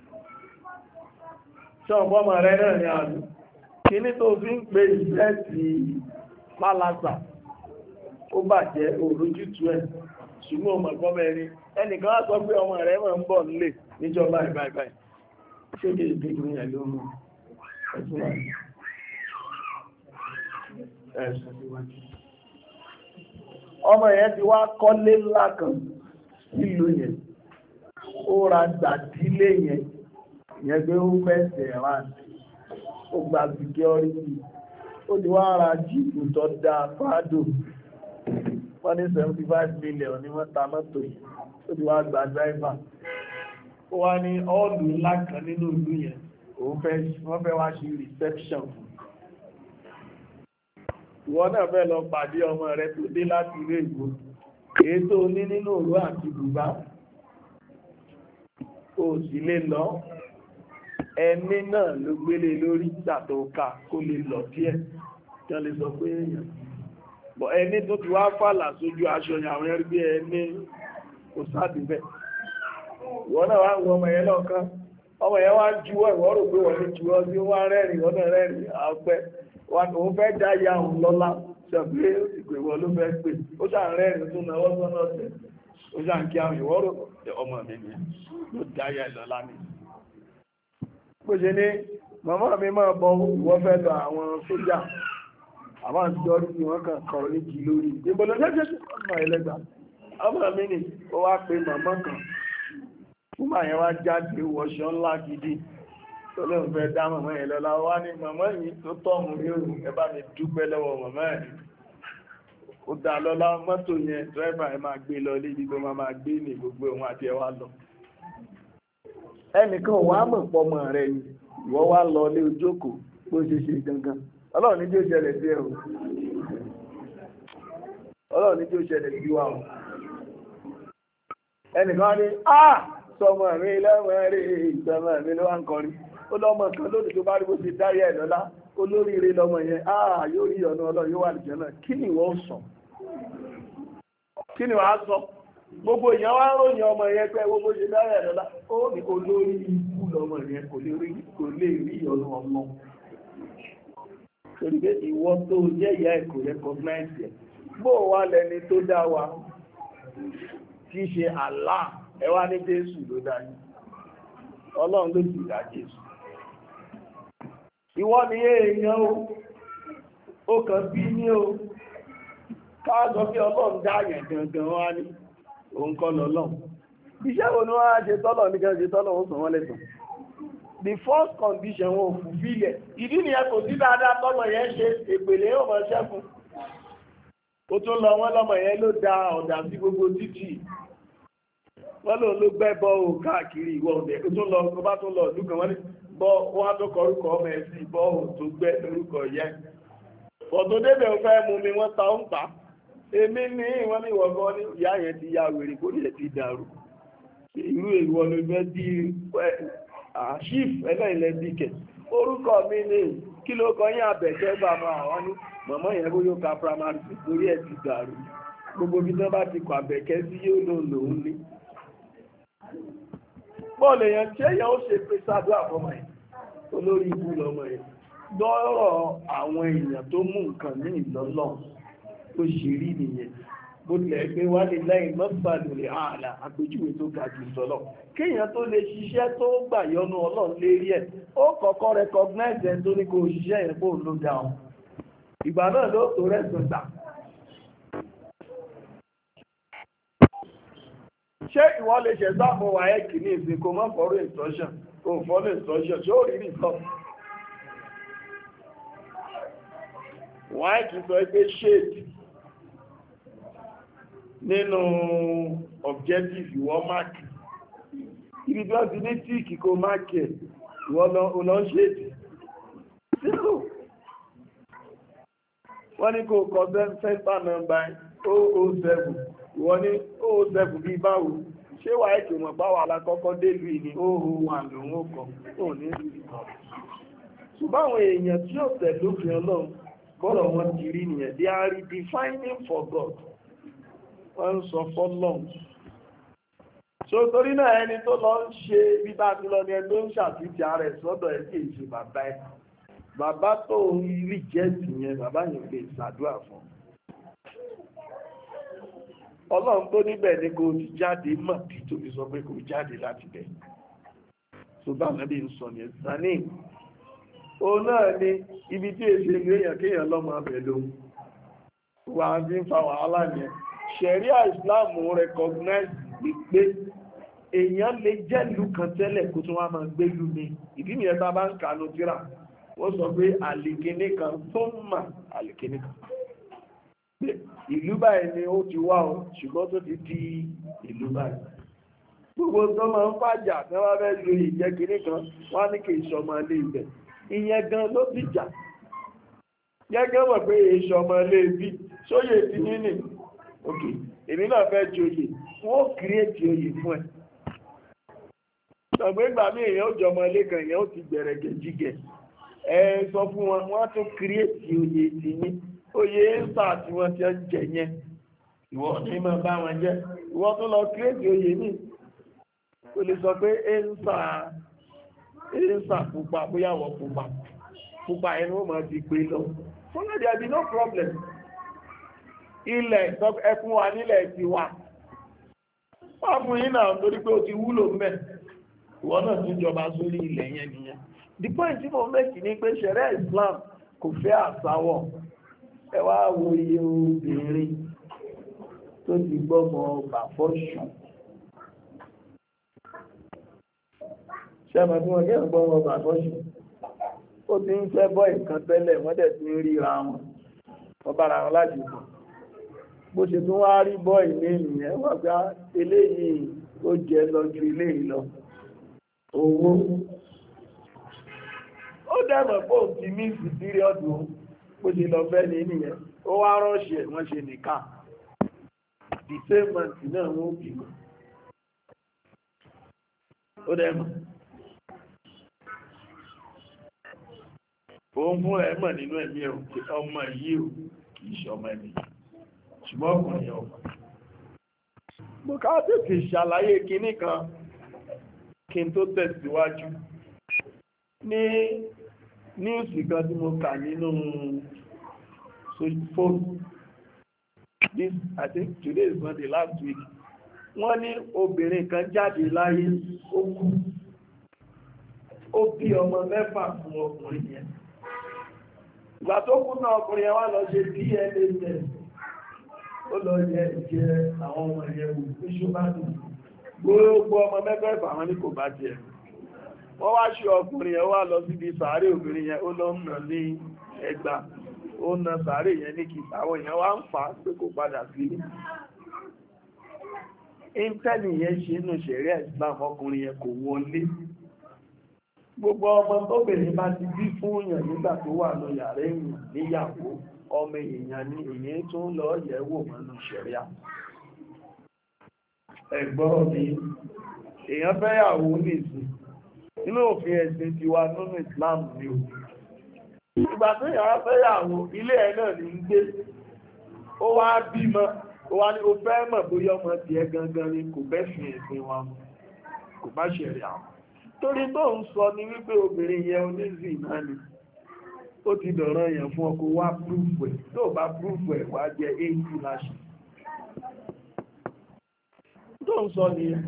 ṣọ́ọ̀bọ́mọ̀ rẹ náà ní àdú kí ní tó fi ń pe ìfẹ́ ti pálásà ó bàjẹ́ òrójútu ẹ̀ ṣùgbọ́n ọmọ ẹ̀gbọ́n mẹ́rin ẹnìkan á sọ pé ọmọ rẹ̀ mọ̀ ń bọ̀ nílé níjọba ìbáìbáì ṣé kí èdè ìgbìyàn ló mú ẹ̀sùn wáyé ọmọ yẹn ti wá kọ́lé ńlá kan sílùú yẹn ó ra gbàdílé yẹn yẹn pé ó fẹ́sẹ̀ rán ó gba security ó ti wá ra jíìpù tó dáa fáàdò wọ́n ní seventy five million ní wọ́n ta mọ́tò yìí ó ti wá gba driver ó wá ní ọ́ọ̀lù ńlá kan nínú ìlú yẹn wọ́n fẹ́ wá ṣe reception fún ìwọ náà fẹ́ lọ pàdé ọmọ rẹ tó dé láti ilé ìgbò èyí tó ní nínú òru àti bùbá ó sì lè lọ ẹni náà ló gbélé lórí ìgbà tó ká kó lè lọ díẹ̀ kí wọ́n lè sọ pé èèyàn bọ̀ ẹni tó ti wá fàlà sójú aṣọ yẹn àwọn ẹrí bí ẹni kò sáàdì bẹ́ẹ̀ ìwọ náà wá ń wọ ọmọ yẹn náà kan ọmọ yẹn wá ń juwọ́ ìwọ rò pé wọ́n ní juwọ́ sí wọ́n rẹ́rìn wọ́n náà rẹ́rìn àpẹ́ òun fẹ́ dá ya òun lọ́lá ṣẹ̀pẹ́ ìpè wọ́n ló fẹ́ pè ó ṣà ń rẹ́rìn tún náà wọ́n sọ́nà ọ̀sẹ̀ ó ṣà ń kí àwọn ìwọ́rò ọmọ mi ni ló dá ya lọ́lá ni. bó ṣe ní màmá mi máa bọ ìwọ́ fẹ́ lọ àwọn sójà àwọn àtijọ́ tí wọ́n kàn kọ̀ ní kì lórí ìgbébọ̀lọ́ jẹ́jẹ́ ọmọ ẹlẹ́gbà ọmọ mi ni ó wá pe màmá kan fún màyẹn wá jáde wọṣọ ńlá gidi tọ́lẹ̀ ń fẹ́ dá màmá yẹn lọ́lá wá ní màmá yìí tó tọ́mù rí òun ẹ bá mi dúpẹ́ lọ́wọ́ màmá yẹn ó dá lọ́lá mọ́tò yẹn dírẹ́fà ẹ máa gbé lọ lébi tó máa gbé ní gbogbo òun àti ẹ wá lọ ẹnìkan wà á mọ̀ pọ́mọ rẹ ni ìwọ wá lọ lé ojókòó bó ṣe ṣe gangan ọlọ́run ní tí ó ṣẹlẹ̀ sí ẹ o ọlọ́run ní tí ó ṣẹlẹ̀ sí wa o ẹnìkan ní ah sọmọ mi lọ́mọ rí ìsọmọ mi ló wá ń kọrin ó lọ́mọ kan lónìí tó bá rí bó ti dáyà ẹ̀ lọ́lá olóríire lọ́mọ yẹn ah yóò rí ọ̀nà ọlọ́run yóò wà nìjọ náà kí ni ìwọ sọ kí ni wàá sọ gbogbo èèyàn wá ń ròyìn ọmọ yẹn pé gbogbo ṣe dáyà ẹ̀ lọ́lá ó ní olórí ikú lọ́mọ yẹn kò lè rí ọ̀nà ọmọ torí pé ìwọ tó jẹ́ ìyá ẹ̀ kò recognize ẹ̀ bó wà lẹni tó dá wa tí í ṣe Allah ẹ wá ní Jésù ló dá yín ọlọ́run ló sì dá Jésù ìwọ ni èèyàn o ó kàn bí ní o káàkọ́ bí ọlọ́run dá yẹn gangan wá ní òun kọ́ lọ́lọ́run iṣẹ́ wo ni wọ́n á ṣe tọ́lọ̀ ní kan ṣe tọ́lọ̀ ó sàn wọ́n lẹ́sàn the first condition wọn ò fulfill ìdí nìyẹn kò sí dáadáa tọ́lọ̀ yẹn ṣe èpèlè yóò mọ̀ ṣẹ́kùn ó tún lọ wọ́n lọ́mọ yẹn ló da ọ̀dà sí gbogbo títì wọ́n lòun ló gbẹ́ bọ́ ò káàkiri ìwọ̀ ọ̀dẹ̀ ó tún lọ tó bá tún lọ ọdún kan wọ́n ní bọ́ wọ́n á tó kọ orúkọ ọmọ ẹ̀ sí bọ́ ò tó gbẹ́ lórúkọ yẹn ọ̀tọ̀ débẹ̀ ó fẹ́ mú mi wọ́n ta ó ń ta èmi ní wọ́n ní ìwọ̀gbọ́n ní ìyá yẹn ti ya wèrè kó lè ti dàrú irú ìwọ ló fẹ́ di chief ẹlẹ́ìlẹ́ dìkẹ̀ orúkọ mi ní kí ló kọ yín Àbẹ̀kẹ́ bá mọ àwọn ní mọ̀mọ́ yẹn bó yóò ka primary six lórí ẹ̀ ti dàrú gbogbo bí wọ́n bá ti kọ Àbẹ̀kẹ́ sí yóò lò lòun ní. bọ́ọ̀lù èèyàn ṣé èèyàn ó ṣe pé ṣáàdúrà fọmọ yẹn olórí ibú lọmọ yẹn lọ́rọ̀ àwọn èèyàn tó mú nǹkan ní ìlọ́lọ́ tó ṣe rí nìyẹn bó tilẹ̀ pé wá lè lẹ́yìn mọ́sàlùlẹ̀ ààlà àpèjúwe tó ga jù sọ́lọ̀ kéèyàn tó lè ṣiṣẹ́ tó gbà yọ́nú Ọlọ́run lérí ẹ̀ ó kọ́kọ́ recognize ẹ̀ tó ní kó ṣiṣẹ́ yẹn kó ló dá ọ ìgbà náà ló tó rẹ̀sùn gbà. ṣé ìwọ lè ṣe sáàmù wáyé kìíní ìsìn kó mọ́ fọ́rọ̀ instruction kó fọ́rọ̀ instruction ṣé ó rí result. wáyé kìí sọ pé shade nínú objective ìwọ máàkì ibi tí wọ́n ti ní tíìkì kó máàkì ẹ̀ ìwọ lọ ṣèdì sílò wọ́n ní kó kọ center number zero zero seven ìwọ ní zero zero seven bí báwo ṣé wà ètò mọ̀ báwo alákọ́kọ́ délù ní zero zero one lòun ó kọ ó ní ìrìnkọ ṣùgbọ́n àwọn èèyàn tí ó tẹ̀ lófin Ọlọ́run bọ́rọ̀ wọn ti rí nìyẹn they are redefining for God wọ́n ń sọ fọ́lọ́n so torí náà ẹni tó lọ ń ṣe bí bá ti lọ ní ẹni tó ń ṣàfihàn ara ẹ̀ sọ́dọ̀ ẹ̀ kí èsì bàbá ẹ̀ bàbá tó rí jẹ́ẹ̀tì yẹn bàbá yẹn lè ṣàdúrà fún Ọlọ́run tó níbẹ̀ ni kò ti jáde mọ̀ tí tó fi sọ pé kò jáde láti bẹ̀ so bá nàbí ń sọ yẹn sani òun náà ni ibi tí èsì èèyàn kéèyàn lọ́mọ abẹ lóhun wà á fi ń fa wàhálà yẹn Ṣẹ̀ríà Ìsìláàmù recognize pé èèyàn lè jẹ́ ìlú kan tẹ́lẹ̀ kó tún wá máa gbé ìlú mi. Ìdí nìyẹn tá bá ń kànú tíra, wọ́n sọ pé àlìkíní kan tó ń mà àlìkíní kan. Ìlú báyìí ni ó ti wá o, ṣùgbọ́n tó ti di ìlú báyìí. Gbogbo tó máa ń fàjà tí wọ́n fẹ́ lu ìjẹ́ kíní kan, wọ́n á ní kì í ṣọmọ ilé ibẹ̀. Ìyẹn gan ló ti jà. Gẹ́gẹ́ mọ̀ pé èso ọmọ ilé ibi, sóyè ti ní nì. Ok, èmi náà fẹ́ joyè, wọ́n kírètì oyè fún ẹ. Ṣọ̀gbọ́n ìgbà mí èèyàn ó jọmọ ilé kan, èèyàn ó ti gbẹ̀rẹ̀ gẹ̀jígẹ̀. Ẹ sọ fún wọn, wọ́n á tún kírètì oyè ti yín. Oyè ẹ́ńsà tí wọ́n ti ń jẹ yẹn, ìwọ ní máa bá wọn jẹ. Ìwọ tó lọ kírètì oyè ní. O lè sọ pé ẹ́ńsà ẹ́ńsà pupa, bóyá wọ́n pupa. Pupa ẹnu ó máa ti gbé lọ. So there be no problem. Ilẹ̀ ẹkùn wa nílẹ̀ ti wà. Wọ́n fún yín náà torí pé ó ti wúlò mẹ́. Ìwọ náà tún jọba sórí ilẹ̀ yẹn nìyẹn. The point tí mo mẹ́kì ní pé ṣẹ̀rẹ́ Islam kò fẹ́ àsáwọ̀. Ẹ wá wo iye obìnrin tó ti gbọ́mọ ọgbà fọ́ṣù. Ṣẹ́mọ̀ tí wọ́n kẹ́ gbọ́mọ ọgbà fọ́ṣù. Ó ti ń fẹ́ bọ́ ìkan tẹ́lẹ̀ wọ́n dẹ̀ ti ń ríra wọn. Wọ́n bára wọn láti bọ̀. Bó ṣe tún wá rí bọ́ ìní ìyẹn wọ́n gbá eléyìí ó jẹ lọ ju ilé ìlọ owó ó dẹ̀mọ̀ pé òun ti mí sí píríọ̀dù bó ṣe lọ fẹ́ ní nìyẹn ó wá rọ́ọ̀ṣì ẹ̀ wọ́n ṣe nìkan the same month náà wọ́n bí ó dẹ̀mọ̀ òun fún ẹ̀ mọ̀ nínú ẹ̀mí ẹ̀ ọmọ yìí ò kìí ṣọmọ ẹ̀mí ṣùgbọ́n ọkùnrin ọmọ. Mo ká tètè ṣàlàyé kinní kan kí n tó tẹ̀síwájú. Ní níùsì kan tí mo kà nínú fóònù. This, I think today is not the last week. Wọ́n ní obìnrin kan jáde láyé ó kú. Ó bí ọmọ mẹ́fà fún ọkùnrin yẹn. Ìgbà tó kú náà ọkùnrin yẹn wá lọ ṣe D N A test. Ó lọ yẹ jẹ àwọn ọmọ ìyẹ̀wò ní ṣúgbàtù gbogbo ọmọ mẹ́fẹ́fà àwọn ní kò bá jẹ wọ́n wá ṣe ọkùnrin yẹn wá lọ síbi sàárè obìnrin yẹn ó lọ nà ní ẹgbà ó na sàárè yẹn ní kìí àwọn èèyàn wá ń fà á pé kò padà sí íńtẹ́nì yẹn ṣe nù ṣẹ̀ríà Islam ọkùnrin yẹn kò wọlé gbogbo ọmọ tóbìnrin bá ti bí fún èèyàn nígbà tó wà ní yàrá èèyàn níyàwó ọmọ èèyàn ní èyí tó ń lọ yẹ̀wò mọ́nú ṣẹ̀ríà ẹ̀gbọ́n mi èèyàn fẹ́yàwó nìsín nínú òfin ẹ̀sìn tiwa nínú Islam ni o ìgbà tó yàrá fẹ́yàwó ilé ẹ̀ náà ní gbé ó wá bímọ ó wá ní o fẹ́ mọ̀ bóyá ọmọ tiẹ̀ gangan ni kò bẹ́ fi ẹ̀sìn wọn kò bá ṣẹ̀rẹ̀ àwọn torí tó ń sọ ní wípé obìnrin yẹn onízì náà ni ó ti dọ̀rọ̀ yẹn fún ọkọ̀ wá púrúfù ẹ̀ tó bá púrúfù ẹ̀ wá jẹ eighty láṣẹ tó ń sọ nìyẹn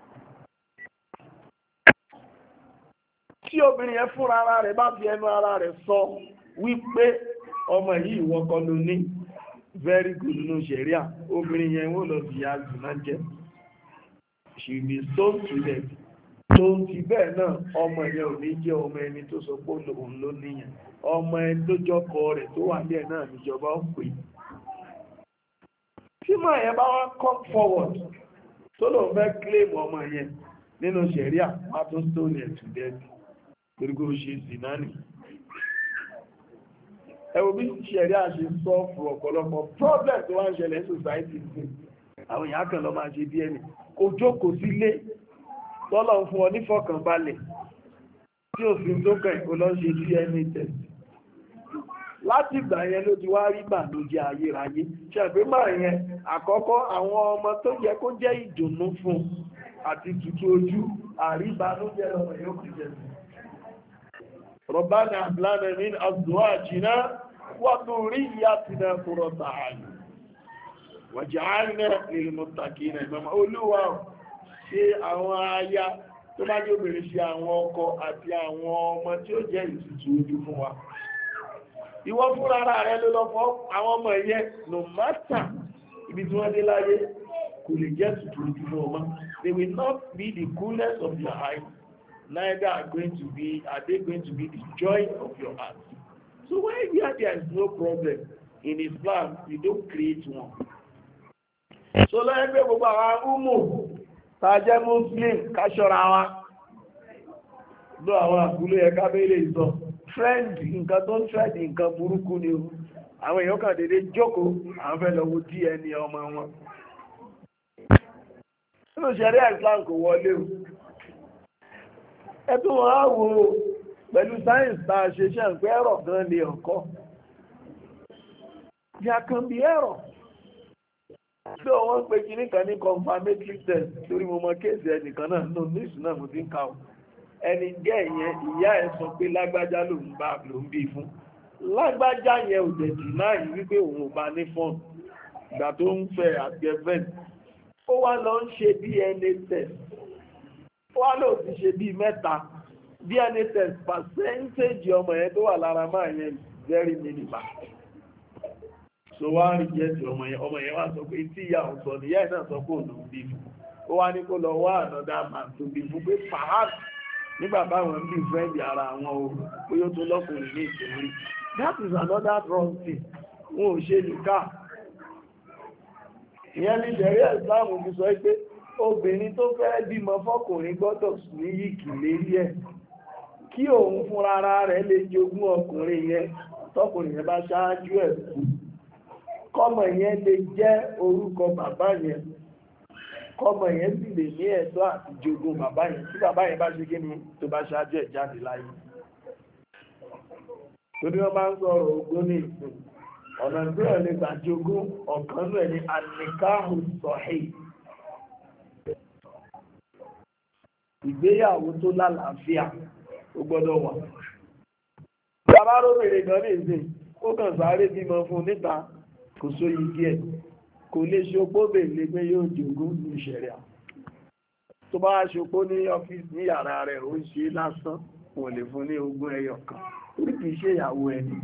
tí obìnrin yẹn fúnra ara rẹ̀ bá fi ẹnu ara rẹ̀ sọ wípé ọmọ yìí ìwọ kọ́ ló ní very good nínú ṣẹ̀ríà obìnrin yẹn wọ́n lọ sí yáàzù náà jẹ́ she will be stoned to death tó ń ti bẹ́ẹ̀ náà ọmọ yẹn ò ní jẹ́ ọmọ ẹni tó sọ pé òun ló níyàn ọmọ ẹni tó jọkọ rẹ̀ tó wà ní ẹ̀ náà níjọba ó pè tí mọ̀ yẹn bá wá come forward tó lòun fẹ́ claim ọmọ yẹn nínú ṣẹ̀ríà wá tó stone ẹ̀ to death torí kó ṣe sí náà nì ẹwọ bí ṣẹ̀ríà ṣe sọ fún ọ̀pọ̀lọpọ̀ problem tó wá ń ṣẹlẹ̀ ní society àwọn èèyàn kan lọ máa ṣe bí ẹni kò jókòó sílé tọ́lọ̀ fún ọ nífọ̀kànbalẹ̀ tí òfin tó kàn kó lọ ṣe D N A test láti ìgbà yẹn ló ti wá rí ìbànújẹ́ ayérayé ṣẹ̀gbé máa yẹn àkọ́kọ́ àwọn ọmọ tó yẹ kó jẹ́ ìdùnnú fún àti tutù ojú àríbànújẹ́ lọ́mọ yóò kù jẹ́ sí ربنا هب لنا من أزواجنا وذرياتنا قرة أعين واجعلنا للمتقين إماما Olúwa ṣe àwọn aya tó bá jẹ́ obìnrin ṣe àwọn ọkọ àti àwọn ọmọ tí ó jẹ́ ìtùtù ojú fún wa ìwọ fúnra rẹ̀ ló lọ fọ́ àwọn ọmọ ẹ̀yẹ no matter ibi tí wọ́n dé láyé kò lè jẹ́ ìtùtù ojú fún ọmọ they will not be the coolness of your eye neither are going to be are they going to be the joy of your heart. So where there is no problem in Islam, you don't create one. So lẹ́yìn pé gbogbo àwọn umu tàjẹ́ Muslim káṣọ́ra wa lọ àwọn àkúlé ẹ̀ká bẹ́lẹ̀ ìsọ trend nǹkan tó ń trend nǹkan burúkú ni o àwọn èèyàn kan dédé jókòó àwọn fẹ́ lọ wo D N A ọmọ wọn nínú ṣẹ̀ríà Islam kò wọlé o ẹ̀tún wọn á wo pẹ̀lú sáyẹ̀nsì bá a ṣe ṣe ń pẹ́ ẹ̀rọ gan lè ọ̀kọ́ there can be error tí wọ́n pe kìíní kan ní confirmatory test lórí mo mọ kéèsì ẹnìkan náà nínú níìsì náà mo ti ń ka o ẹni jẹ́ ìyẹn ìyá ẹ̀ sọ pé lágbájá ló ń bá ló ń bí fún lágbájá yẹn ò dẹ̀ jì náà yìí wípé òun ò bá ní fọ́ọ̀nù ìgbà tó ń fẹ́ àgẹ́fẹ́ ó wá lọ ń ṣe D N A test wọ́n lò ti ṣe bí mẹ́ta D N A test percentage ọmọ yẹn tó wà lára máa yẹn very minimal so wá rí jẹ́ ti ọmọ yẹn ọmọ yẹn wá sọ pé tí ìyá òun sọ ní ìyá ẹ̀ náà sọ pé òun bí fún ó wá ní kó lọ wá another man tó bí fún pé perhaps nígbà báwọn bí friend ara àwọn o pé ó tó lọ́kùnrin ní ìtòrí that is another wrong thing wọn ò ṣe nìkà ìyẹn ní ìṣẹ̀rí Islam fi sọ pé obìnrin tó fẹ́ bímọ fọ́kùnrin gbọ́dọ̀ ní yìkì lérí ẹ̀ kí òun fúnra ara rẹ̀ lè jogún ọkùnrin yẹn tọkùnrin yẹn bá ṣáájú ẹ̀ kú kọ́mọ yẹn lè jẹ́ orúkọ bàbá yẹn kọ́mọ yẹn sì lè ní ẹ̀tọ́ àti jogún bàbá yẹn tí bàbá yẹn bá ṣe kí ni tó bá ṣáájú ẹ̀ jáde láyé torí wọ́n máa ń sọ̀rọ̀ ogún ní ìsìn ọ̀nà tí wọ́n lè gbà jogún ọ̀kan náà ní an-nikahu sahih ìgbéyàwó tó lálàáfíà ó gbọ́dọ̀ wà. Bàbá róbìnrin gan ní ìsìn ó kàn sáré bímọ fún níta kò sóyí díẹ̀ kò lè ṣopó bèèrè pé yóò jogún ní ìṣẹ̀rẹ̀ tó bá ṣopó ní ọ́fíìsì ní yàrá rẹ̀ ó ń ṣe lásán wọ́n lè fún ní ogún ẹyọ kan orí kìí ṣe ìyàwó ẹni.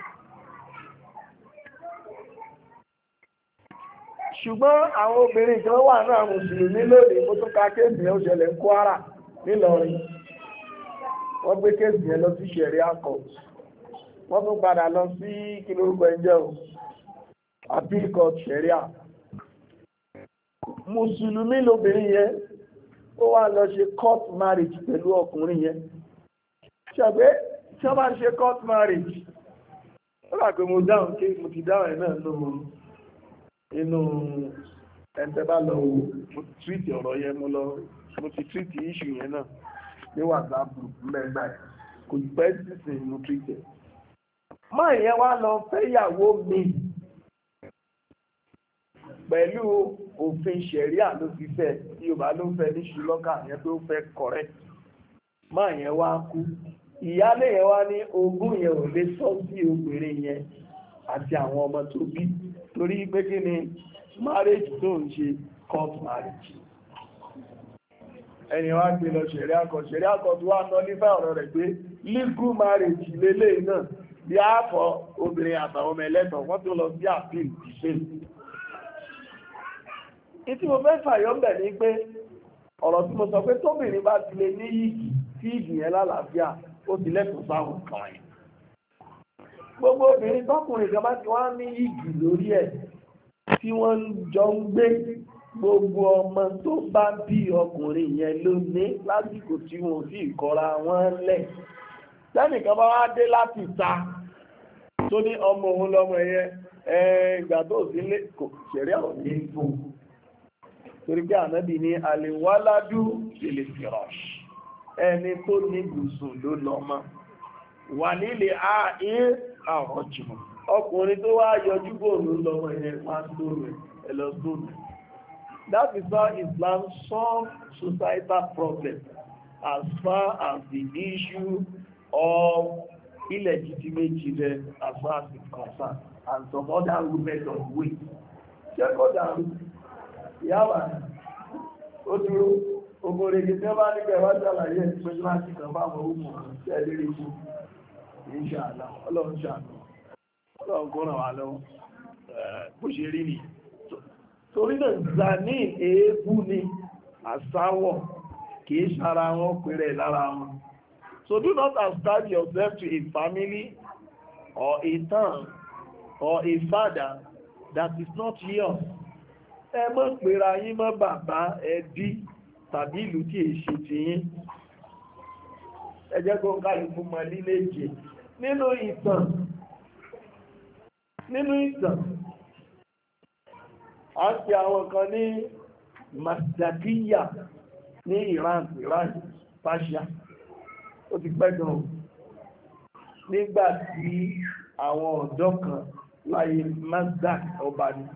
Ṣùgbọ́n àwọn obìnrin kan wà náà mùsùlùmí lónìí mo tún ka kéèsì yẹn ó ṣẹlẹ̀ ní Kwara nílọrin wọ́n gbé kéèsì yẹn lọ sí Sharia court wọ́n tún padà lọ sí kí lórúkọ ẹjẹ́ o appeal court Sharia mùsùlùmí lóbìnrin yẹn ó wá lọ ṣe court marriage pẹ̀lú ọkùnrin yẹn ṣàgbé tí wọ́n bá ṣe court marriage ó rà pé mo dáhùn kí mo ti dáhùn ẹ̀ náà lóhun inú ẹ̀ntẹ́ bá lọ mo tíìtì ọ̀rọ̀ yẹn mo lọ mo ti tíìtì issue yẹn náà ní WhatsApp group mẹ́gbà kò pẹ́ sísìn mo tíìtì máa yẹn wá lọ fẹ́yàwó mi pẹ̀lú òfin ṣẹ̀ríà ló fi fẹ́ tí Yorùbá ló fẹ́ ní ṣùlọ́kà yẹn tó fẹ́ correct máa yẹn wá kú ìyálé yẹn wá ní ogún yẹn ò lè sọ sí obìnrin yẹn àti àwọn ọmọ tó bí torí pé kí ni marriage tó ń ṣe court marriage ẹni wá gbé lọ ṣẹ̀ríà court ṣẹ̀ríà court wá sọ nífà ọ̀rọ̀ rẹ̀ pé legal marriage lélẹ́yìn náà bí àfọ obìnrin àtàwọn ọmọ ẹlẹ́tọ̀ wọ́n tó lọ sí appeal ìṣèlú ìtí mo fẹ́ fàyọ́ ń bẹ̀ ní pé ọ̀rọ̀ tí mo sọ pé tóbìnrin bá ti lè ní yìgì tí yìgì yẹn lálàáfíà ó ti lẹ́tọ̀ọ́ sáwọn kan yẹn gbogbo obìnrin tọkùnrin kan bá ti wá ní yìgì lórí ẹ̀ tí wọ́n jọ ń gbé gbogbo ọmọ tó bá bí ọkùnrin yẹn ló ní lásìkò tí wọn ò sì kọ́ra wọn lẹ̀ lẹ́nìkan bá wá dé láti ta tó ní ọmọ òun lọ́mọ yẹn ìgbà tó sí lé kò ṣẹ̀rí àwọn ní fún torí pé ànábì ní àlèwáládú lè fìrọ̀ṣ ẹni tó ní gùsùn ló lọ́mọ wà nílé ààyè àwọn jùmọ̀ ọkùnrin tó wá yọjú bòòrò lọ́mọ yẹn wá sóòrò ẹlọ́sóòrò. That is how Islam solves societal problems as far as the issue of illegitimate children as far as it's concerned and some other methods of way. Ṣé kò dàrú? Ìyáwó ó dúró ògbòrè tí wọ́n bá nígbà wá ṣàlàyé ìpínlẹ̀ láti kan bá wọn ó mọ̀ sí ẹ̀lérí fún ìṣàlá ọlọ́run ṣàlọ́ ọlọ́run kó ràn wá lọ́wọ́ bó ṣe rí ni. Torí náà zani èébú ni àsáwọ̀ kìí ṣara wọn pèrè lára wọn. So do not attach yourself to a family or a town or a father that is not yours. Ẹ mọ́ pèrà yín mọ́ bàbá ẹbí tàbí ìlú tí è ṣe ti yín. Ẹ jẹ́ kó kálukú mọ lílé jẹ. Nínú ìtàn, nínú ìtàn, a ń pe àwọn kan ní Masdakiya ní Iran, Iran, Persia. Ó ti pẹ́ gan-an. Nígbà tí àwọn ọ̀dọ́ kan láyé Mazdak ọba ni.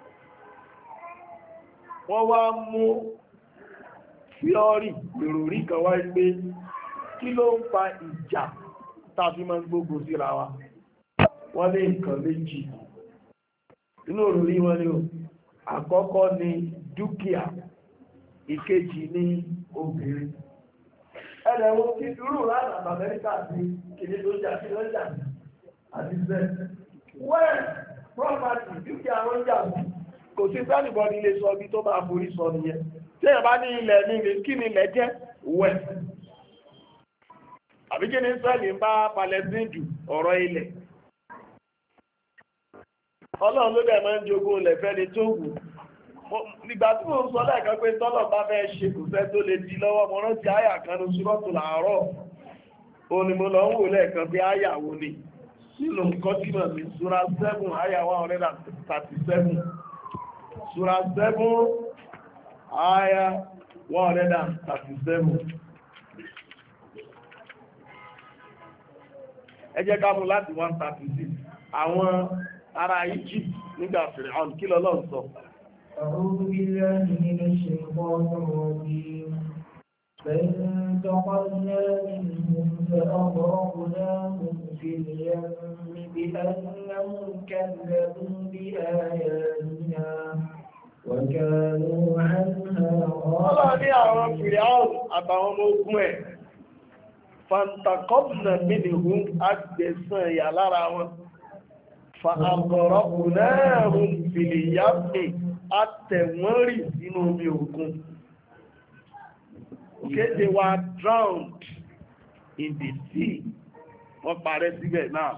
Wọ́n wá mú fíọ́rì ìròrí kan wá pé kí ló ń fa ìjà tàbí máa ń gbógun síra wa. Wọ́n ní nǹkan méjì. Inú òròrí wọn ni o. Àkọ́kọ́ ni dúkìá, ìkejì ni obìnrin. Ẹlẹ́wọ̀n kí dúró láti Amẹ́ríkà sí kìí tó jà sí lọ́jà àti bẹ́ẹ̀. Wẹ́ẹ̀ property dúkìá wọ́n jà sí. Kò sí sẹ́nìbọ́dì ilé sọ bí tó máa forí sọ nìyẹn. Tí èèyàn bá ní ilẹ̀ ní kí ni ilẹ̀ jẹ́ wẹ̀. Àbí kí ni Ísírẹ́lì ń bá Palestine dù ọ̀rọ̀ ilẹ̀. Ọlọ́run ló dẹ̀ máa ń jogún ilẹ̀ fẹ́ni tó wù. Nígbà tí mo ń sọ lẹ́ẹ̀kan pé tọ́lọ̀ bá fẹ́ ṣe kò fẹ́ tó lè di lọ́wọ́ mo rántí àyà kan ní Suratul A'raf. Ó ní mo lọ ń wò lẹ́ẹ̀kan bí àyà wo ni. Nínú nǹkan tí mo mi Sura seven àyà one hundred and thirty seven. Sura seven àyà one hundred and thirty seven. Ẹ jẹ́ ká mú láti one thirty six. Àwọn ará Egypt nígbà Fìràún kí lọ́lọ́run sọ. أعوذ بالله من الشيطان الرجيم فانتقلنا منهم فأغرقناهم في اليم بأنهم كذبوا بآياتنا وكانوا عنها غافلين. فانتقمنا منهم أجسا يا لارا فأغرقناهم في اليم àtẹ̀wọ́nrì sínú omi òkun. Okay, they were drowned in the sea. Wọ́n parẹ́ síbẹ̀ náà.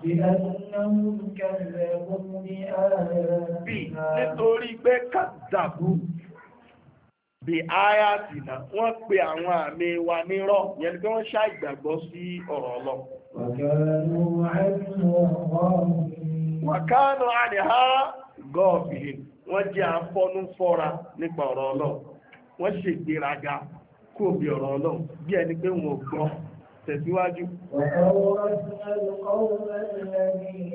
Bí nítorí pé kàdàbù bí ayatina wọ́n pe àwọn àmì wa nírọ́ yẹn pé wọ́n ṣá ìgbàgbọ́ sí ọ̀rọ̀ Ọlọ́run. Wàkánù àníhá gọ́ọ̀bìlì. Wọ́n jẹ́ afọ́nú fọ́ra nípa ọ̀rọ̀ Ọlọ́run. Wọ́n ṣe ìgbéraga kó bí ọ̀rọ̀ Ọlọ́run bí ẹni pé wọn ò gbọ́. Tẹ̀síwájú. Ọlọ́run ní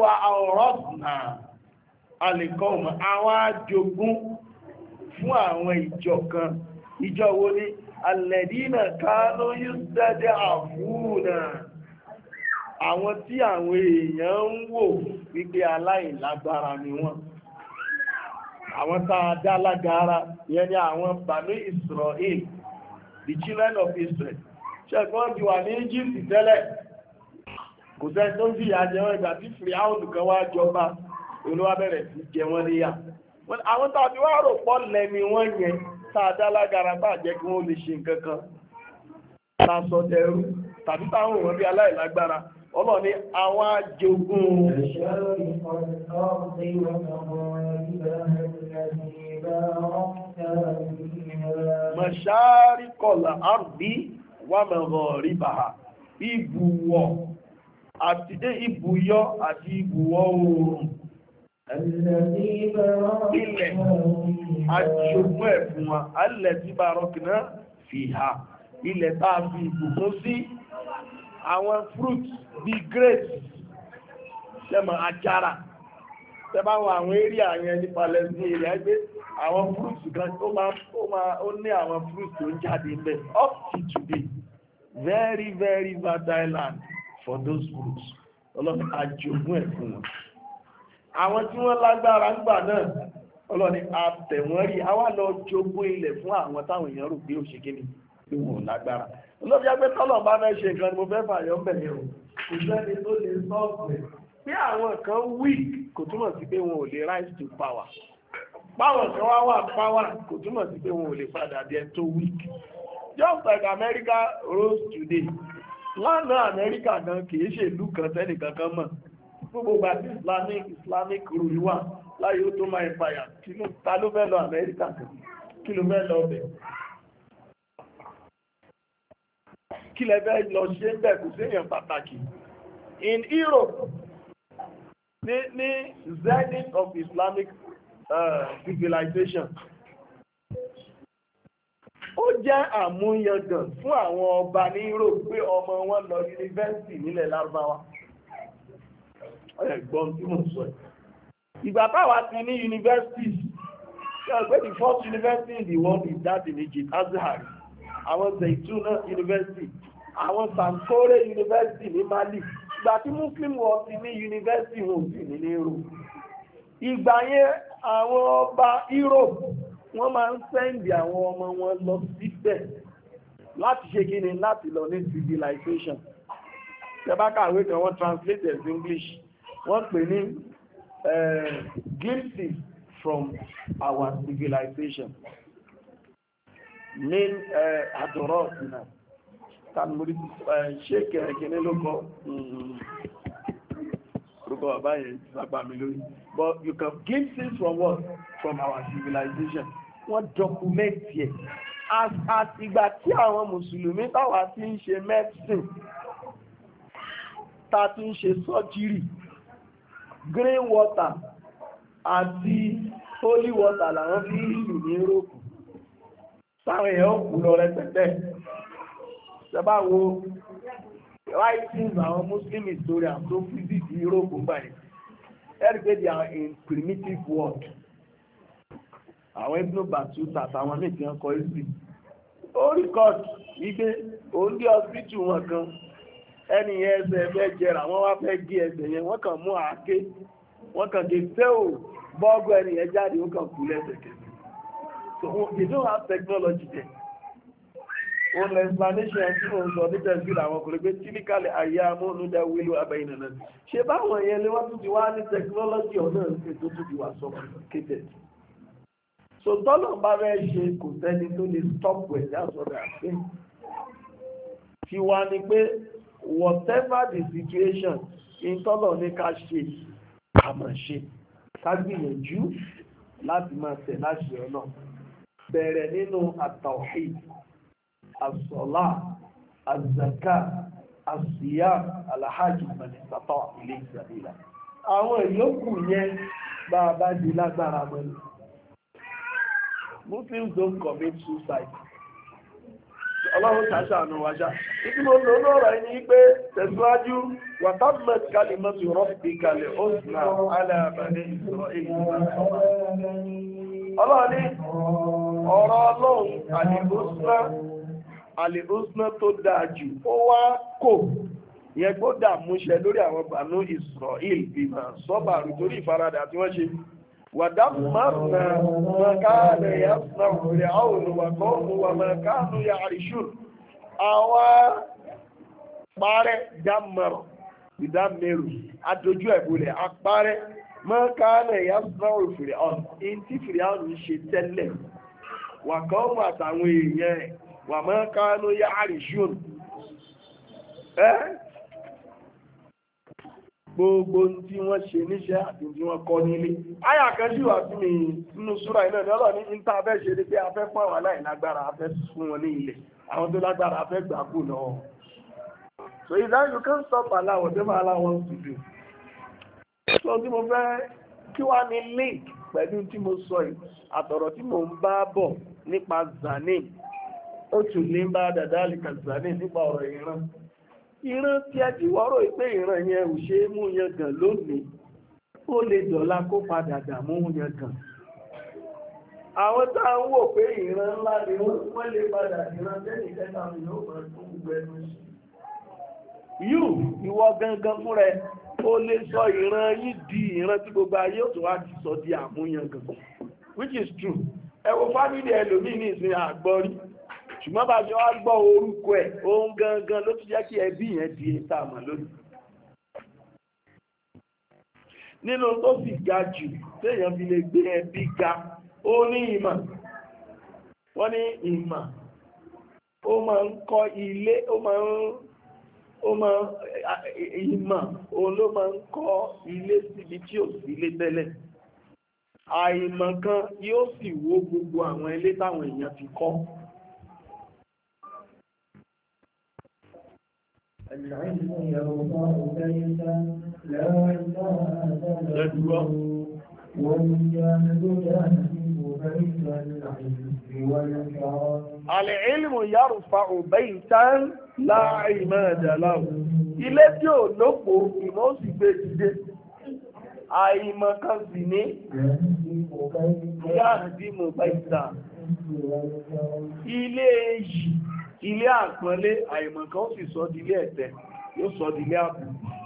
fa awratna al-qawm àwọn àjogún fún àwọn ìjọ kan ìjọ wo ni alladina kanu yustad'afuna àwọn tí àwọn èèyàn ń wò wípé aláìlágbára ni wọ́n àwọn tá a dá lágara ìyẹn ni àwọn Banu Israel the children of Israel ṣẹ́gbọ́n ti wà ní Egypt tẹ́lẹ̀ kò sẹ́ni tó ń fi ìyà jẹ wọ́n ìgbà tí Fíráúnù kan wá jọba olúwa bẹ̀rẹ̀ sí jẹ wọ́n níyà àwọn tàbí wá rò pọ̀ lẹ́ni wọ́n yẹn tààdá lágara bá jẹ́ kí wọ́n lè ṣe nǹkan kan tàṣọ̀dẹ̀rú tàbí táwọn òwò bí aláìlágbára ọlọ́ ní àwọn àjogún mọ̀ṣáríkọ̀lá àrùbí wà magharibaha ibùwọ̀ àti dé ibùyọ àti ibùwọ̀ oòrùn ilẹ̀ àjogún ẹ̀fún wa alẹ́ tí bá rọ́kìná fi ha ilẹ̀ táa fi ìbùkún sí àwọn fruit bí grapes ṣẹ́mọ̀ àjàrà tẹ́bá wọn àwọn area yẹn ní Palestine area gbé àwọn fruits kan ó máa ó máa ó ní àwọn fruits tó ń jáde ń bẹ̀ up to today very very fertile land for those fruits ọlọ́ni àjogún ẹ̀fún wọn àwọn tí wọ́n lágbára ń gbà náà ọlọ́ni àtẹ̀wọ́n rí àwa lọ jogún ilẹ̀ fún àwọn táwọn èèyàn rò pé ó ṣe kíni pé wọn ò lágbára olóbi ẹgbẹ́ tọ́lọ̀ bá fẹ́ ṣe nǹkan ni mo fẹ́ fàyọ́ ń bẹ̀rẹ̀ o kò sẹ́ni tó lè sọ́ọ̀fù ẹ̀ pé àwọn kan weak kò túmọ̀ sí pé wọn ò lè rise to power báwọn kan wá wà power kò túmọ̀ sí pé wọn ò lè padà di ẹ tó weak just like America rose today lánàá America gan kì í ṣe ìlú kan tẹ́nìkan kan mọ̀ gbogbo gba tí islamic islamic rule wà láyé ó tó máa ń fàyà ta ló fẹ́ lọ Amẹ́ríkà kí ló fẹ́ lọ bẹ̀ kí lẹ fẹ́ lọ ṣe ń bẹ̀ kò séèyàn pàtàkì in Europe ní ní zenith of Islamic uh, civilization ó jẹ́ àmúyangàn fún àwọn ọba ní Europe pé ọmọ wọn lọ yunifásitì nílẹ̀ Lárúbáwá ẹ̀gbọ́n tí mo sọ ìgbà táwa ti ní universities ṣe the first university in the world is that in Egypt Azhar àwọn Zaituna University àwọn Sankore University ní Mali ìgbà tí Muslim world ti ní university wọn ò sì ní ní Europe ìgbà yẹn àwọn ọba Europe wọ́n máa ń sẹ́ndì àwọn ọmọ wọn lọ síbẹ̀ láti ṣe kí ni láti lọ ní civilization tẹ́bákàwé kan wọ́n translate as English wọ́n pè ní glimpses from our civilization main àdọ̀rọ̀ ìsìnà tàbí ṣe kẹ̀kẹ́ ní ló kọ́ orúkọ bàbá yẹn lápá mi lórí but you can glimpses from what from our civilization wọ́n document yẹ as as ìgbà tí àwọn mùsùlùmí táwa ti ń ṣe medicine ta ti ń ṣe surgery green water àti holy water làwọn fi ìlú ní Europe sáwọn èèyàn kù lọ rẹpẹtẹ ṣẹba wo writings àwọn Muslim historians tó visit Europe ń báyìí everybody they are in primitive world àwọn Ibn Battuta àtàwọn méjì ń kọ history ó record wípé òun dé hospital wọn kan ẹni ẹsẹ̀ ẹgbẹ́ jẹrà wọ́n wá fẹ́ gé ẹsẹ̀ yẹn wọ́n kàn mú àáké wọ́n kàn gé fẹ́ò bọ́ọ̀gù ẹni yẹn jáde ó kàn kú lẹ́sẹ̀kẹsẹ̀ so they don't have technology there on explanation tí wọ́n sọ nípa ìgbìlẹ̀ àwọn ọkùnrin pé tílíkàlẹ̀ ayé amóhùnúdá wílò abẹ́yìn náà ṣe báwọn yẹn lé wọ́n tún ti wá ní technology ọ̀nà ìpè tó tún ti wà sophisticated so tọ́lọ̀ bá rẹ̀ ṣe kò sẹ́ni tó lè stop ẹ̀ dáṣọ́dọ̀ àṣẹ tí wá ní pé whatever the situation in tọ́lọ̀ ní ká ṣe àmọ̀ ṣe ká gbìyànjú láti máa tẹ̀ láṣẹ ọ̀nà bẹ̀rẹ̀ nínú at-tawhid as-salah az-zaka as-siyam al-hajj man istata'a ilayhi sabila àwọn ìyókù yẹn bá a bá di lágbára mọ́ni Muslims don't commit suicide ọlọ́run ṣàṣàánú wáṣá títí mo lò lọ́rọ̀ ẹni pé tẹ̀síwájú wàtámẹ́t kalimatu rabbika al-husna ala bani Isra'il. ọlọ́run ní ọ̀rọ̀ ọlọ́run al-husna al-husna tó dáa jù ó wá kò yẹn gbọ́dọ̀ múṣẹ lórí àwọn bànú Isra'il bímọ sọ́bàrù torí ìfaradà tí wọ́n ṣe. ودمرنا ما كان يصنع فرعون وقومه وما كانوا يعرشون àwa parẹ́ dámọ̀rọ̀ ìdámẹ́rù àdójú ẹ̀bùlẹ̀ àparẹ́ ما كان يصنع فرعون in tí فرعون ṣe tẹ́lẹ̀ وقومه àtàwọn èèyàn وما كانوا يعرشون gbogbo tí wọ́n ṣe níṣẹ́ àti tí wọ́n kọ́ nílé. Àyà kan sí wà sí mi nínú súra iná ní ọlọ́ni ní ta fẹ́ ṣe ní pé a fẹ́ fún àwọn aláìlágbára a fẹ́ fún wọn ní ilẹ̀ àwọn tó lágbára a fẹ́ gbà kù lọ́wọ́. So is that you can't stop Allah whatever Allah wants to do. So tí mo fẹ́ kí wá ní link pẹ̀lú tí mo sọ yìí àtọ̀rọ̀ tí mo ń bá bọ̀ nípa zanim ó tún lè ń bá dàdá àlìkà zanim nípa ọ̀rọ̀ ìran. Ìran tí ẹ ti wọ́rọ̀ pé ìran yẹn ò ṣe é mú yan gàn lónìí, ó lè dọ̀la kó padà dàmú yan gàn. Àwọn tá ń wò pé ìran ńlá ni wọ́n lè padà ìran tẹ́lẹ̀ kẹta mi yóò máa tún gbogbo ẹnu sí. Yù ìwọ gangan fún rẹ, ó lè sọ ìran yìí di ìran tí gbogbo ayé òtún wá ti sọ di àmúyangàn, which is true. Ẹ wo fámìlì ẹlòmíì ní ìsìn àgbọ́rí. Ṣùgbọ́n bá ṣe wá gbọ́ orúkọ ẹ̀ ohun gangan ló ti jẹ́ kí ẹbí yẹn di ètà àmà lónìí. Nínú tó fi ga jù téèyàn fi lè gbé ẹbí ga ó ní ìmọ̀. Wọ́n ní ìmọ̀ ó máa ń kọ́ ilé ó máa ń ó máa ìmọ̀ òun ló máa ń kọ́ ilé síbi tí ò sí ilé tẹ́lẹ̀. Àìmọ̀ kan yóò sì wó gbogbo àwọn ilé táwọn èèyàn ti kọ́. العلم يرفع بيتا لا إله والجهل يهدم بيت العلم والكرم. العلم يرفع بيتا لا عماد له. Ilé tí ò lópò ìmọ̀ ó sì gbé dìde. Àìmọ̀ kan sì ní yahdimu baita. Ilé èyí ilé àpọ́nlé àìmọ̀ kan sì sọ dílé ẹ̀tẹ́ yóò sọ dílé àbù.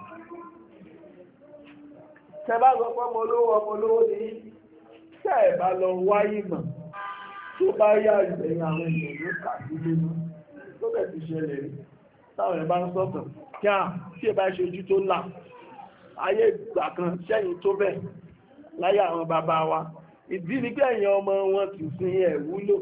Tẹ́bá sọ pé ọmọ olówó ọmọ olówó ní tẹ́ ẹ̀ bá lọ wáyé mọ̀ tó bá yá ìgbẹ̀yìn àwọn èèyàn ló kà sí lẹ́nu tó bẹ̀ ti ṣẹlẹ̀ rí táwọn ẹ̀ bá ń sọ̀tàn kí à tí ẹ bá ṣe ojú tó là ayé ìgbà kan sẹ́yìn tó bẹ̀ láyé àwọn bàbá wa ìdí ni pé ẹ̀yìn ọmọ wọn ti sin ẹ̀ wúlò.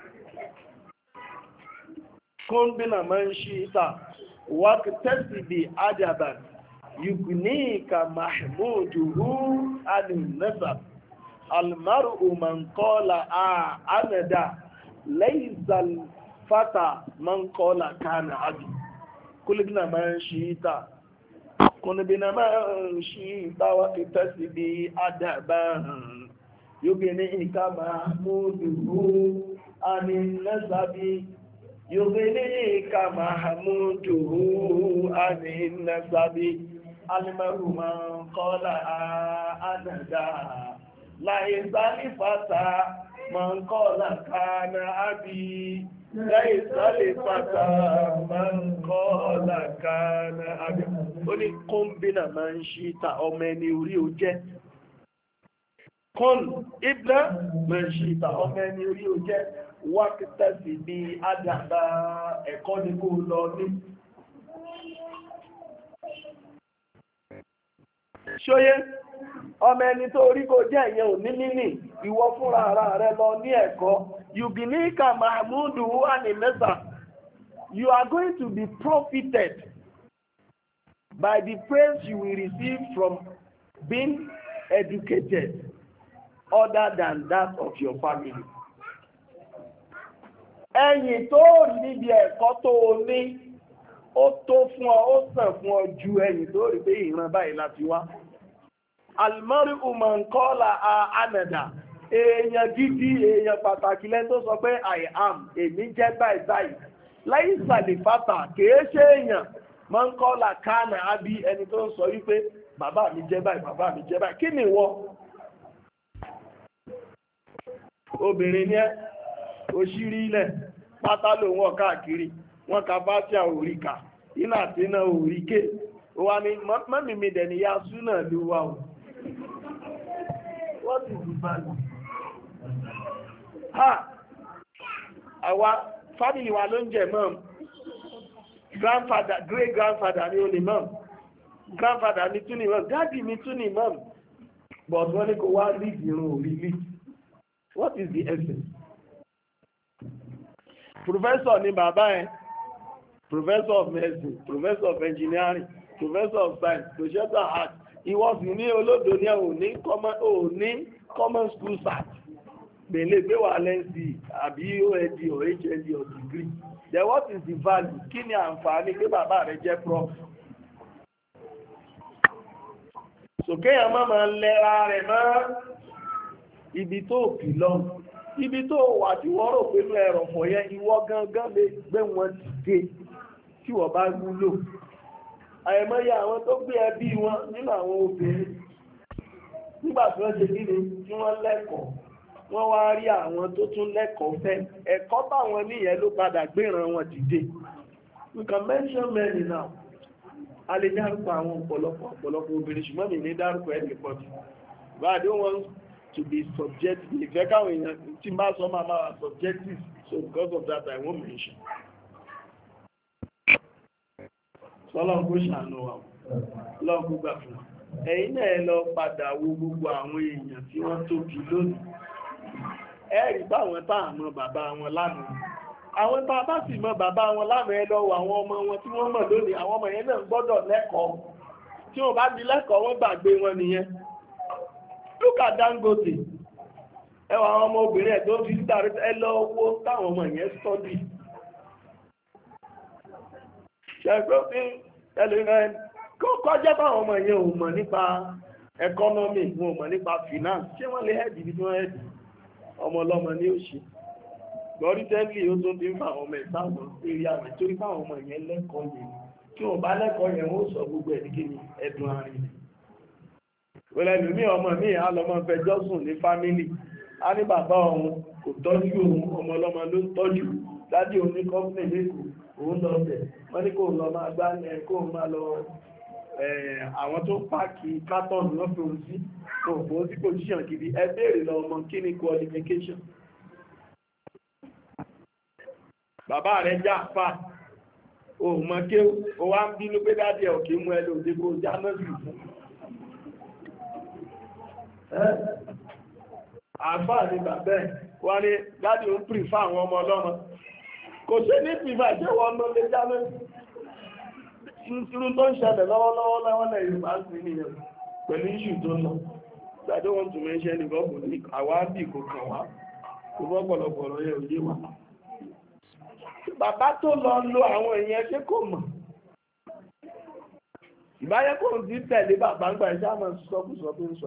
كن بنا من شئت واكتسب أدبا يغنيك محموده عن النسب المرء من قال آه أنا دا ليس الفتى من قال كان أبي كل بنا من شئت كن بنا من شئت واكتسب أدبا يغنيك محموده عن النسب يغنيك محموده عن النسب المرء من قال أنا ذا ليس الفتى من قال كان أبي ليس الفتى من قال كان أبي ó ní kọ́ńbínà máa ń ṣí ta ọmọ ẹni orí ó jẹ́ kọ́n ibna máa ń ṣí ta ọmọ ẹni orí ó jẹ́ wákítẹ́sì bí àdàbà ẹ̀kọ́ ní kó lọ ní. Ṣóyé, ọmọ ẹni tó rí kó jẹ́ ìyẹn ò ní níní ìwọ fúnra ara rẹ lọ ní ẹ̀kọ́. Yubinika Mahmudu Wani Mesa, you are going to be profited by the praise you will receive from being educated other than that of your family. Ẹ̀yìn tó rí níbi ẹ̀kọ́ tó o ní, ó tó fún ọ, ó sàn fún ọ ju ẹ̀yìn tó rí pé ìran báyìí láti wá. Almari man qala anada, èèyàn gidi, èèyàn pàtàkì lẹ́n tó sọ pé I am, èmi jẹ́ báyìí báyìí. láì sàlìfàtà kìí ṣe èèyàn máa ń kọ́ là kánà ábí ẹni tó ń sọ wípé bàbá mi jẹ́ báyìí bàbá mi jẹ́ báyìí kí ni ìwọ obìnrin ní ẹ òṣìrí ilẹ̀ pátá lòun wọ̀ káàkiri wọ́n ka bá tí a òríkà iná àti iná òríkè ó wá ní mọ́mí mi dẹ̀ ní ya súnà ló wà ó what is the value ha àwa family wa ló ń jẹ mọ́ grandfather great grandfather ni ó ní mọ́ grandfather mi tún ní mọ́ daddy mi tún ní mọ́ but wọ́n ní kó wá lead irun orí lead what is the essence professor ni bàbá ẹ professor of medicine professor of engineering professor of science professor of art ìwọ sì ní olódo ní òní common òní common school cert gbèlè gbé wà lẹ́ǹsì àbí O N D or H N D or degree then what is the value kí ni àǹfààní pé bàbá rẹ jẹ́ prof sòkè yẹn má máa lẹ́ra rẹ̀ mọ́ ibi tó kì lọ ibi tó wà tí wọ́n rò pé ní ẹ̀rọ̀fọ̀ yẹn ìwọ gangan lè gbé wọn dìde tí wọ́n bá wúlò àìmọye àwọn tó gbé ẹbí wọn nínú àwọn obìnrin nígbà tí wọ́n ṣe kíni tí wọ́n lẹ́kọ̀ọ́ wọ́n wá rí àwọn tó tún lẹ́kọ̀ọ́ fẹ́ ẹ̀kọ́ táwọn níyẹn ló padà gbéran wọn dìde we can mention many now a lè dárúkọ àwọn ọ̀pọ̀lọpọ̀ ọ̀pọ̀lọpọ̀ obìnrin ṣùgbọ́n mi ní dárúkọ ẹ̀mí pọ̀ jù but I don't want to be subjective ìfẹ́ káwọn èèyàn tí n bá sọ máa máa subjective so because of that I won't mention. Sọ́lọ́n kó ṣàánú wa lọ́n kó gbà fún wa ẹ̀yin náà lọ padà wo gbogbo àwọn èèyàn tí wọ́n tóbi lónìí ẹ̀rí báwọn tá à mọ bàbá wọn lánàá àwọn tá a bá sì mọ bàbá wọn lánàá ẹ lọ wo àwọn ọmọ wọn tí wọ́n mọ̀ lónìí àwọn ọmọ yẹn náà gbọ́dọ̀ lẹ́kọ̀ọ́ tí wọ́n bá di lẹ́kọ̀ọ́ wọ́n gbàgbé wọn nìyẹn look at Dangote ẹwà àwọn ọmọ obìnrin ẹ̀ tó fi dárí ẹ lọ owó táwọn ọmọ yẹn study ṣẹ̀gbọ́n fi ẹlẹ́rìn kọjá báwọn ọmọ yẹn ò mọ̀ nípa economy wọn ò mọ̀ nípa finance ṣé wọ́n lè hẹ́ẹ̀dì bí wọ́n hẹ́ẹ̀dì ọmọ ọlọ́mọ ní òṣì lọ́rí tẹ́lẹ̀ ó tó ti ń fa àwọn ọmọ ìsáwọn eré àmì torí fáwọn ọmọ yẹn lẹ́kọ̀ọ́ yẹn tí wọ́n bá lẹ́kọ̀ọ́ yẹn wọ́n sọ gbogbo ẹ̀ ní kí ni ẹ̀dùn àárín wẹ́lẹ̀ lómi ọmọ mi alọ́mọ fẹjọ́ sùn ní fámílì a ní bàbá òun kò tọ́jú òun ọmọ ọlọ́mọ ló tọ́jú dádì òun ní kọ́pìnì lẹ́kọ̀ọ́ òun lọ bẹ̀ wọ́n ní kó lọ máa gbá ẹ̀ kó máa lọ àwọn tó pààkì kátọ́ọ̀nù wọ́n fi òun sí kò fún sí position gidi ẹ béèrè lọ ọmọ kí ni qualification bàbá rẹ̀ já fà òun mọ̀ kí ó wá ń bínú pé dádì ẹ̀ òkè mú ẹ lòdì kó já náà sì fún àfáà ní bàbẹ́ wà ní dádì ó ń pìrìfà àwọn ọmọ ọlọ́mọ kò ṣe ní pìrìfà jẹ́ wọ́n ló lé jámẹ́ irú tó ń ṣẹlẹ̀ lọ́wọ́lọ́wọ́ lọ́wọ́ lẹ́ Yorùbá sí nìyẹn pẹ̀lú iṣu tó lọ I don't want to mention ní gọ́ọ̀bù ní àwa bí kò kàn wá kò bọ́ pọ̀lọpọ̀lọ yẹ òye wà bàbá tó lọ lo àwọn èèyàn ṣé kò mọ̀ ìbáyẹ́ kò ń ti tẹ̀lé bàbá ń gbà iṣẹ́ àmọ́ sọ́kùsọ tó ń sọ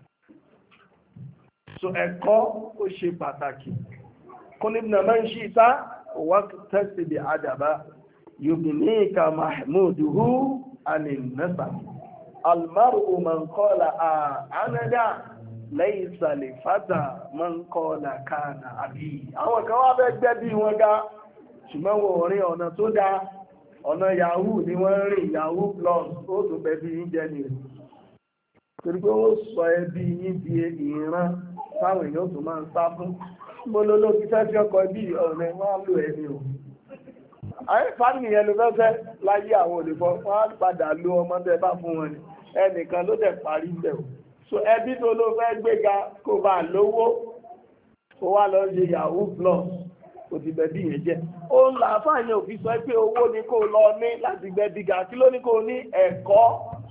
so ẹ̀kọ́ ó ṣe pàtàkì kúnlẹ̀ náà máa ń ṣí ìta wà tẹ́sí bí àdàbà yubnika mahmuduhu anil nasab almaru man qala anada laysa li fata man qala kana abi àwọn kan wá bẹ́ gbẹ́ bí wọn ga ṣùgbọ́n wọn rí ọ̀nà tó dá ọ̀nà yahoo ni wọ́n rìn yahoo plus ó tó bẹ́ bí yín jẹ́ ni torí pé ó sọ ẹbí yín di ìran táwọn èèyàn tó máa ń sá fún gbólóló ti fẹ́ fi ọkọ̀ bí ọ̀nà wọ́n á lò ẹni o àwọn fámìlì yẹn ló fẹ́fẹ́ láyé àwọn olùfọ́ wọ́n á padà lo ọmọ tẹ́ bá fún wọn ni ẹnìkan ló dẹ̀ parí bẹ̀ o so ẹbí tó ló fẹ́ gbéga kó bá lówó kó wá lọ ṣe yahoo plus kò ti bẹ̀ bí yẹn jẹ́ ó ń là fáyẹn òfin sọ pé owó ni kó lọ ní láti gbẹ bíga kí ló ní kó ní ẹ̀kọ́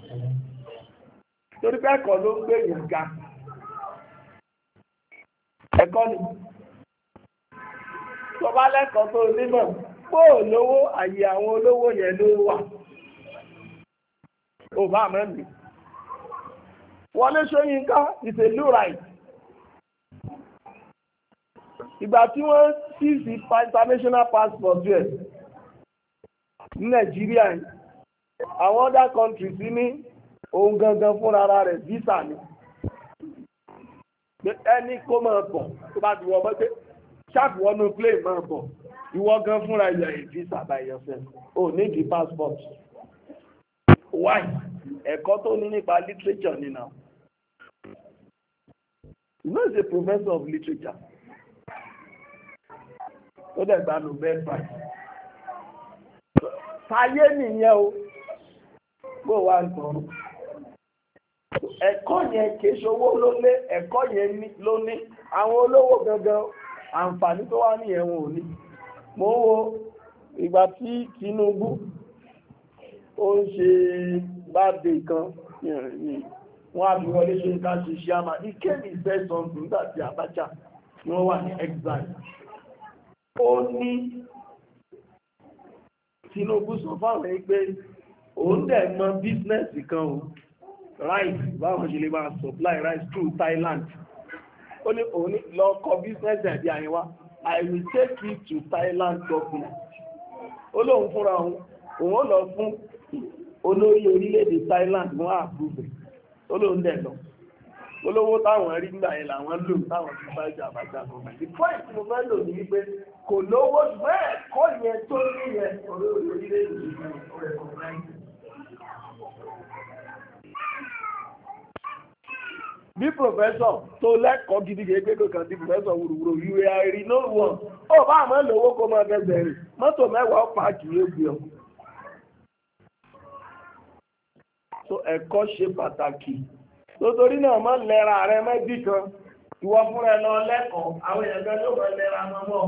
torí pé ẹ̀kọ́ ló ń gbé yẹn ga ẹ̀kọ́ ni tó bá lẹ́kọ̀ọ́ tó nímọ̀ pó lówó àyè àwọn olówó yẹn ló wà ò bá mẹ́rin Wọlé Ṣóyínká is a lurite ìgbà tí wọ́n sí sí international passport rẹ̀ ní Nàìjíríà yìí àwọn other countries ní ohun gangan fúnra rẹ̀ visa ni ẹni kó máa bọ̀ tó bá ti wọ mọ́tẹ́ ṣáàpù wọnú plane máa bọ̀ ìwọ gan fúnra ilẹ̀ visa by yourself o ní di passport why ẹ̀kọ́ tó ní nípa literature ni now you know he's a professor of literature ó dẹ̀ gba Nobel Prize táyé nìyẹn o bó wà ń tọrọ ẹ̀kọ́ yẹn kìí ṣowó ló lé ẹ̀kọ́ yẹn ló ní àwọn olówó gangan àǹfààní tó wá nìyẹn wọn ò ní mo ń wo ìgbà tí Tinubu ó ń ṣe báàdé kan wọ́n á fi wọlé ṣe ká ṣe ṣe àmà ní kéèmì said something nígbà tí Abacha ni wọ́n wà ní exile ó ní Tinubu sọ fáwọn ẹgbẹ́ òun dẹ̀ mọ bísínẹ́sì kan o rice báwọn ṣe lè máa supply rice through Thailand ó ní òun lọ kọ bísínẹ́sì ẹ̀dí àyíwá I will take you to Thailand government ó lóun fúnra òun òun ó lọ fún olórí orílẹ̀-èdè Thailand wọ́n àpúrúfẹ̀ ó lóun dẹ̀ lọ olówó táwọn rí nígbà yẹn làwọn lò táwọn ti bá ìjà àbájá gọ́ọ̀mẹ̀ntì point mo fẹ́ lò ní wípé kò lówó bẹ́ẹ̀ kọ́ yẹn tó ní yẹn olórí orílẹ̀-èdè bí professor tó lẹ́kọ̀ọ́ gidigidi gbégbé kan tí professor wùrùwùrù ìwé àìrí no one ó bá àmọ́ lówó kó máa fẹsẹ̀ rìn mọ́tò mẹ́wàá pàákì yóò gbé ọ. so ẹ̀kọ́ ṣe pàtàkì nítorí náà mọ́ lẹ́ra rẹ mẹ́bí kan ìwọ fúnra ẹ lọ lẹ́kọ̀ọ́ àwọn èèyàn kan yóò máa lẹ́ra mọ́mọ́.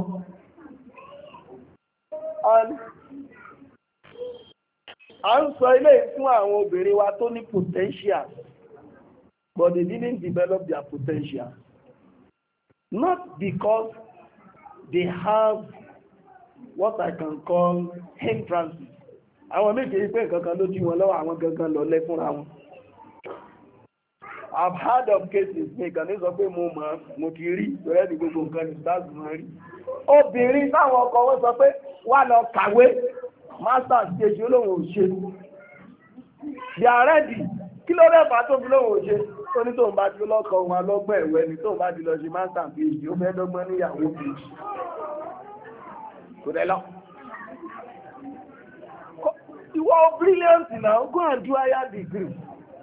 à ń sọ ilé fún àwọn obìnrin wa tó ní potential. But they didn't develop their potential. Not because they have what I can call hindrances. Àwọn méjì pé kankan ló jí wọn lọ́wọ́ àwọn gangan lọ lẹ́ fúnra wọn. I've heard of cases ní ìkànnì sọ pé mo mọ̀ mo ti rí ìrẹ́ ní gbogbo nǹkan ní stars mọ̀ rí. Obìnrin táwọn ọkọ wọn sọ pé wà lọ kàwé masters stage olóhùn òṣè. They are ready. Kí ló rẹ̀ tó fi lóhùn òṣè? Tó ní tóun bá ti lọ́kọ̀ wọn lọ́gbọ̀n ẹ̀wẹ́ ni tóun bá ti lọ ṣe master phd ó fẹ́ dọ́gbọ́n níyàwó phd. Kò dẹ́ lọ. Ìwọ brilliant now, go and do higher degree.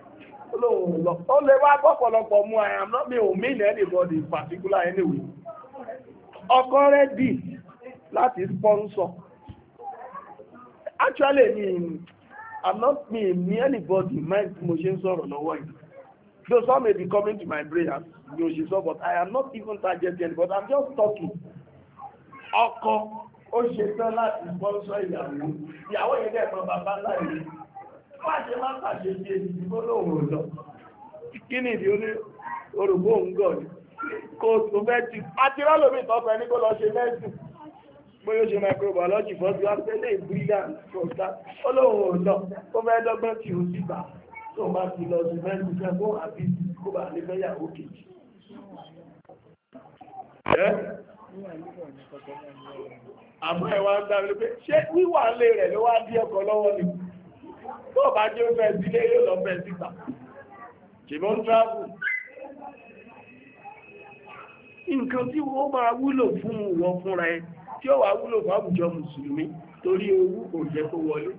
Ó lè wá gbọ́pọ̀lọpọ̀ mú I am not me ò mean anybody in particular anyway. Ọkọ rẹ̀ dì láti sponsor. Actually, me, I'm not me, me anybody mind mo ṣe ń sọ̀rọ̀ lọ́wọ́ yìí. Though some may be coming to my brain as you should so, but I am not even targeting anybody. I'm just talking. Ọkọ ó ṣe tán láti sponsor ìyàwó. Ìyàwó yẹn dẹ̀ mọ bàbá láì. Wọ́n ṣe máa pàṣẹ bí èdè tí ó lóòrùn lọ. Kí ni ìdí oní orògbó òun gọ̀ ni? Kò tó fẹ́ ti. Àti rọ́lọ́mì tọ́pẹ́ ní kó lọ ṣe mẹ́sìn. Bóyá ó ṣe microbiology first class tẹ́lẹ̀ brilliant first class. Ó lóòrùn lọ. Ó fẹ́ dọ́gbọ́n tí ó sì bá. Tó bá ti lọ sí mẹ́sìn fẹ́ fún àbí kó bá lè fẹ́ yàwó kejì. Àmọ́ ẹ̀wà ń dáre pé ṣé wíwà lè rẹ̀ ló wá dí ọkọ̀ lọ́wọ́ ni? Tó bá jẹ́ ó fẹ́ sílé yóò lọ fẹ́ síta. Ṣèmọ́ ń travel. Nǹkan tí wọ́n máa wúlò fún wọn fúnra ẹ, tí ó wà wúlò fún àwùjọ Mùsùlùmí torí owó kò jẹ́ kó wọlé.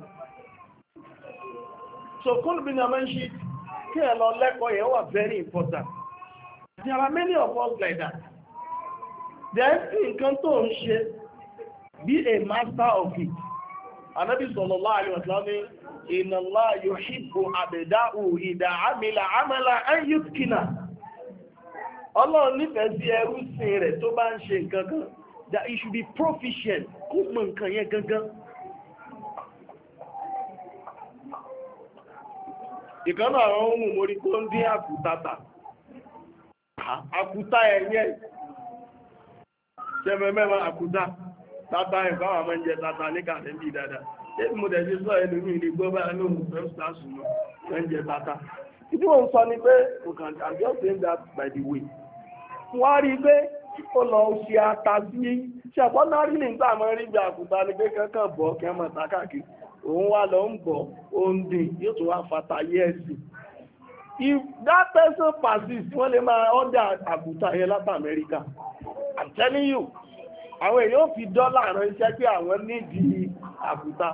So kúlùbí ni a máa ń ṣe kí ẹ lọ lẹ́kọ̀ọ́ yẹn wà very important. There are many of us like that. Then nǹkan tó ń ṣe, be a master of it. Ànábì sallallahu alaihi wasallam ní inna Allah yuhibbu abdahu idha amila amalan an yutkina. Ọlọ́run nífẹ̀ẹ́ sí ẹrú sìn rẹ̀ tó bá ń ṣe nǹkan kan, that he should be proficient, kó mọ̀ nǹkan yẹn gangan. Ìkan náà àwọn ohun mórí tó ń dín àkúta tà. Àkúta ẹ̀yẹ. Ṣẹ́mẹ́mẹ́mẹ́ àkúta. Tata ẹ̀kọ́ àwọn ọmọ ìjẹ tata ní kàtẹ́ bí dáadáa. Ṣé mo dẹ̀ ṣe sọ ẹlòmí ní gbọ́bá lóhun fẹ́ sàásùnmọ́ ẹ̀jẹ̀ tata. Ìdí wọ́n sọ ní pé, I'm just saying that by the way. Wọ́n rí pé ó lọ ṣe ata sí ṣàpọ̀ náà rí nígbà mọ́ rí bí àkúta ní pé kankan bọ̀ kẹ́ mọ̀ ta káàkiri. òun wá lọ ń bọ̀ òǹdè yóò tún wá fata yẹ́ẹ̀sì. If that person persists, wọ́n lè máa order àgùntàn yẹn láti Amẹ́ríkà. I'm telling you, àwọn èèyàn fi dọ́là ránṣẹ́ pé àwọn nídìí àgùntàn.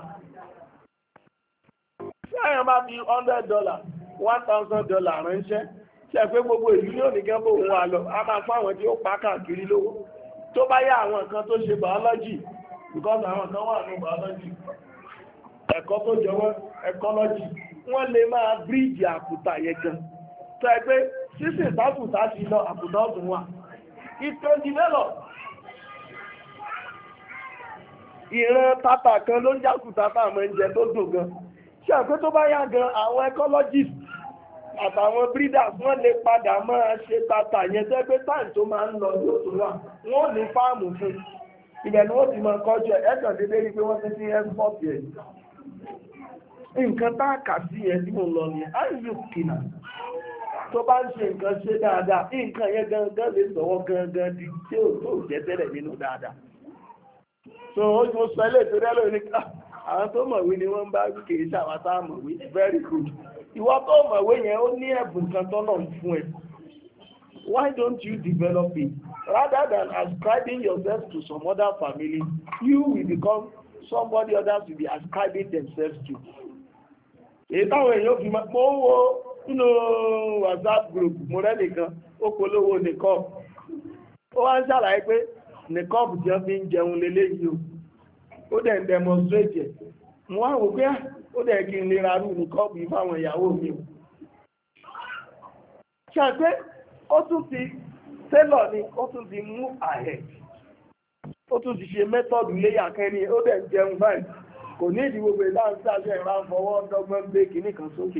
Tí àyàn bá fi hundred dollar, one thousand dollar ránṣẹ́, ṣe pé gbogbo ìlú yóò ní gẹ́gbó òun wà lọ, a máa fún àwọn tí ó pa káàkiri lówó. Tó bá yá àwọn nǹkan tó ṣe biology, because àwọn kan wà ní biology, ẹ̀kọ́ tó jọwọ́ ecology, wọ́n lè máa bíríìjì àkùtà yẹn gan. Tó ẹ pé sísìn tákùtà ti lọ àkùtà ọ̀tún wà. It can develop. Ìran tata kan ló ń jákùtà táwọn oúnjẹ tó dùn gan. Ṣé àpé tó bá yá gan àwọn ecologist àtàwọn breeders wọ́n lè padà máa ṣe tata yẹn tẹ́ pé táì tó máa ń lọ yóò tó wà. Wọ́n ní fáàmù fún. Ibẹ̀ ni wọ́n ti máa kọjú ẹ̀ ẹ̀kàn dédé rí pé wọ́n ti sí export yẹn. Nǹkan tá a kà sí yẹn tí mo lọ ní ayélujára kìnnà. Tó bá ń ṣe nǹkan ṣe dáadáa, nǹkan yẹn gangan lè sọ̀wọ́ gangan di tí ó tó jẹ́ tẹ́lẹ̀ nínú dáadáa. So ó mo sọ ilé ìtòrí ẹlòmí ní ká àwọn tó mọ̀wé ni wọ́n bá kìí ṣàwátá mọ̀wé very good. Ìwọ tó mọ̀wé yẹn ó ní ẹ̀bùn kan tọ́nà fún ẹ. Why don't you develop it? Rather than ascribing yourself to some other family, you will become somebody others will be ascribing themselves to. Èyí táwọn èèyàn fi máa mọ́ wo nínú WhatsApp group mo rẹ́ nìkan ó polówó nìkan. Ó wá ń ṣàlàyé pé nìkan tí wọ́n fi ń jẹun lélẹ́yìí o. Ó dẹ̀ ń demonstrate ẹ̀. Mo wá wò pé ó dẹ̀ kí n lè ra rú nìkan bí fáwọn ìyàwó mi o. Ṣé pé ó tún ti tẹ́lọ̀ ni ó tún ti move ahead. Ó tún ti ṣe method léyà kẹ́ni ó dẹ̀ ń jẹun báyìí. Kò ní ìdí gbogbo ìdáhùn àṣẹ ìran fọwọ́ dọ́gbọ́n gbé kìíní kan sókè.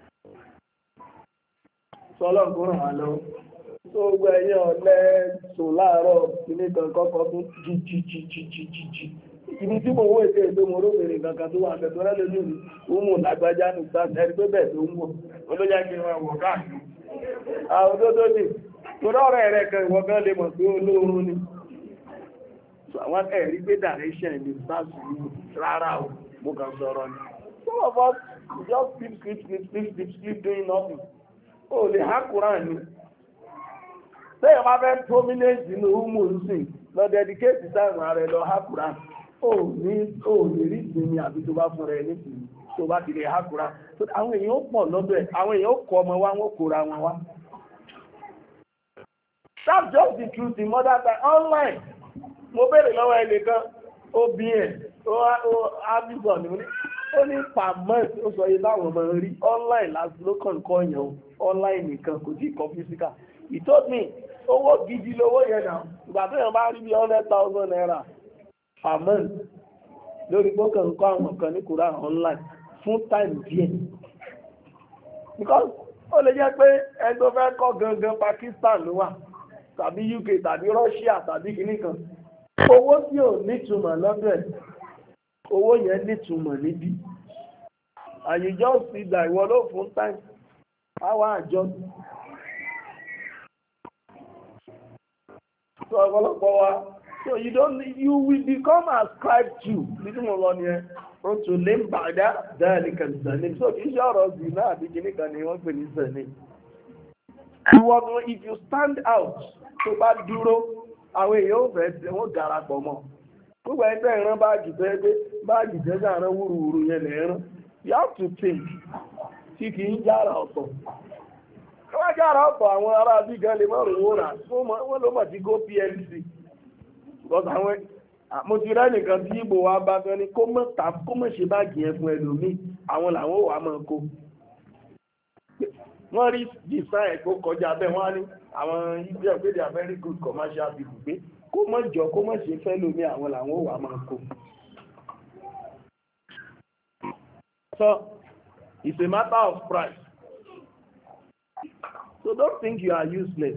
Sọ́lọ́ kó ràn wá lọ́wọ́. Tó gbọ́ ẹ̀yẹ ọ̀lẹ́ sùn láàárọ̀ kìíní kan kọ́kọ́ tún jí jí jí jí jí jí jí. Ibi tí mo wó èdè èdè mo róbìnrin kankan tó wà bẹ̀tọ̀ rẹ́ lójú mi, ó mú lágbájá ní sáà ẹni pé bẹ́ẹ̀ tó ń wọ̀. Olóyá kí wọ́n wọ̀ káàkiri. Àwọn òdòdó ni, tó rọ́rẹ̀ rẹ̀ kan ìwọ gan lè mọ̀ pé olóorun ni. Àwọn ẹ̀rí pé direction ní sáàsì ní rárá o, mo kàn sọ̀rọ̀ ni. Some of us just sleep, sleep, sleep, sleep, sleep, sleep doing nothing. O lè há Kùránì ni. Sẹ́yìn máa fẹ́ prominence nínú Umu Nsìn lọ dedicate time ààrẹ lọ há Kùránì. O ní o lè rí ìsinmi àbí tó bá fún rẹ nísìnyí tó bá ti lè há Kùránì. Àwọn èèyàn ó pọ̀ lọ́dọ̀ ẹ̀, àwọn èèyàn ó kọ ọmọ wa, wọ́n kóra wọn wá. That's just the truth in modern time online. Mo bèèrè lọ́wọ́ ẹnìkan obì ẹ̀ ó ábìsọ̀ ní ó ní per month ó sọ yìí láwọn ọmọ rí online láti ló kàn kọ́ yàn online nìkan kò tí kọ́ physical. He told me owó gidi lówó yẹn náà ìgbà tó yàn bá rí bí hundred thousand naira per month lórí gbọ́kàn kọ́ àwọn kan ní Quran online fún time díẹ̀. Because ó lè jẹ́ pé ẹgbẹ́ fẹ́ kọ́ gangan Pakistan ló wà tàbí U K tàbí Russia tàbí kìnnìkan. Owó tí ò nítumọ̀ lọ́dọ̀ ẹ̀, owó yẹn nítumọ̀ níbí. And you just see that ìwọ ló fún time, àwọn àjọ. So ọ̀pọ̀lọpọ̀ wa, so you don't, you will become ascribed to, nínú mo lọ ni ẹ, o tò lé ń bàdá dáàlì kan sẹ́ni. So kì í ṣe ọ̀rọ̀ sí náà àbí kìíní kan ni wọ́n pè ní sẹ́ni. Ìwọ gan, if you stand out, tó bá dúró, àwọn èèyàn ò fẹ́ wọ́n darapọ̀ mọ́. Gbogbo ẹgbẹ́ ìran báàgì tó ẹgbẹ́ báàgì tẹ́jà rán wúruwúru yẹn lè rán. You have to think tí kì í jára ọ̀tọ̀. Wọ́n jára ọ̀tọ̀ àwọn ará bí gan lè mọ́ rówó rà wọ́n ló mọ̀ sí go P L C. Because àwọn mo ti rẹ́ nìkan tí ìbò wa bá fẹ́ ni kó mọ̀ tà kó mọ̀ ṣe báàgì yẹn fún ẹlòmíì àwọn làwọn ò wá mọ̀ kó. Wọ́n rí design ẹ̀kọ́ kọjá bẹ́ẹ̀ wọ́n á ní àwọn ibi ọ̀gbẹ́dẹ̀ are very good commercial people pé kó mọ̀ jọ kó mọ̀ ṣe fẹ́ lómi àwọn làwọn ò wá máa kó. So it's a matter of price. So don't think you are useless.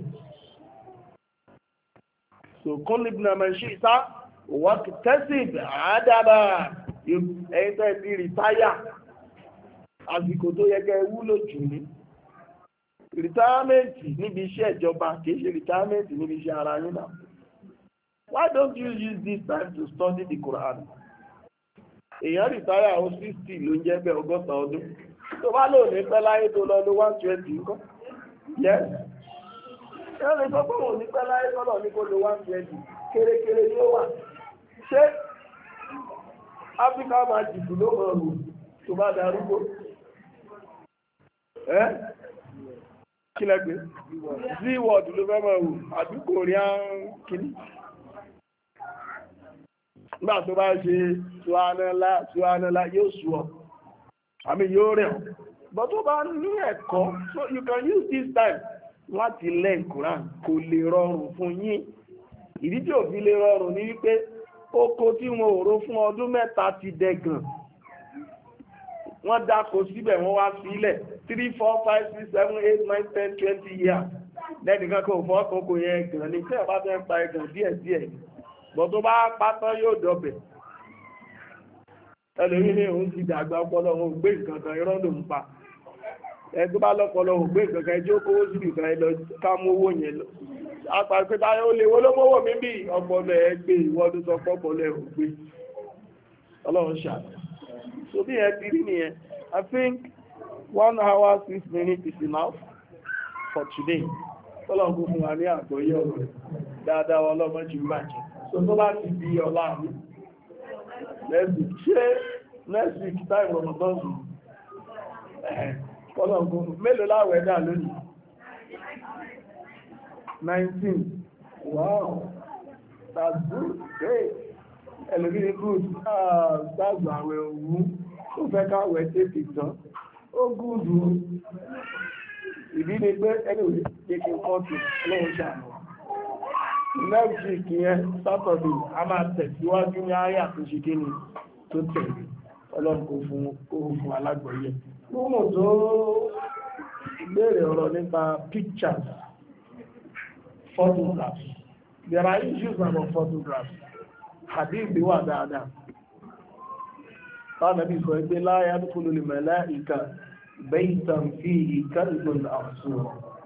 So kun ibn Manshita work tested adaba you enter the retire àsìkò tó yẹ kẹ́ wúlò jù ní. Retirement níbi iṣẹ́ ìjọba kìí ṣe retirement níbi iṣẹ́ ara yín náà. Why don't you use this time to study the Quran? èèyàn rìtáyà ó sixty ló ń jẹ́ bẹ́ẹ̀ ọgọ́ta ọdún tó bá lò ní pẹ́ láyé tó lọ lo one twenty ńkọ́ yes ẹ̀rọ lè sọ pé òun ní pẹ́ láyé tọ́lọ̀ ní kó lo one twenty kérékéré yóò wà ṣé áfíríkà máa jìbù ló mọ̀ rù tó bá darúgbó ẹ́ kí lẹ́gbẹ́ z-word ló fẹ́ mọ̀ rù àdúgbò rí àrùn kìíní nígbà tó bá ṣe ṣùánẹ́lá ṣùánẹ́lá yóò ṣù ọ́ àmì yóò rẹ̀ ọ́ but tó bá ní ẹ̀kọ́ so you can use this time láti learn Quran kò lè rọrùn fún yín ìdí tí ò fi lè rọrùn ní wípé oko tí wọn ò ro fún ọdún mẹ́ta ti dẹ̀gàn wọ́n dáko síbẹ̀ wọ́n wá sílẹ̀ three four five six seven eight nine ten twenty years lẹ́nìkan kò fọ́ kókò yẹn gàn ní tí ẹ̀ bá fẹ́ pa ẹ̀gàn díẹ̀díẹ̀ bọ̀ tó bá pátán yóò dọ̀bẹ̀ ẹlòmí ní òun ti dàgbà ọpọlọ òun gbé nǹkan kan irọ́ ló ń pa ẹ tó bá lọ́pọlọ òun gbé nǹkan kan ẹjọ́ kówó síbi kan ẹ lọ ká mú owó yẹn lọ apàpẹta ó lè wó ló mówó mi bí ọpọlọ ẹ gbé ìwọ́dún sọ pọ́pọlọ ẹ ò gbé ọlọ́run ṣàlọ́ so bí ẹ ti rí nìyẹn I think one hour six minutes is enough for today ọlọ́run kò fún wa ní àgbọ́yé ọ̀rọ̀ dáadáa ọlọ́mọ jù bàjẹ́ so tó bá ti di ọlá mi next week ṣé next week time Ramadan ọlọ́run mélòó láwẹ̀ dà lónìí nineteen wow that's good great ẹlòmí good ah that's àwẹ̀ òwú ó fẹ́ káwẹ̀ tètè tán ó gúdù ìdí ni pé anyway kéèkéé kọ́ọ̀tù ọlọ́run ṣàánú next week yẹn Saturday a máa tẹ̀síwájú ní àyà tó ṣe kí ni tó tẹ̀lé ọlọ́run kò fún kó fún alágbọ̀yẹ lóòmù tó béèrè ọ̀rọ̀ nípa pictures photographs there are issues about photographs hadith wà dáadáa báwọn nàbí sọ pé la yadkhulul malaika baytan fihi kalbun asur.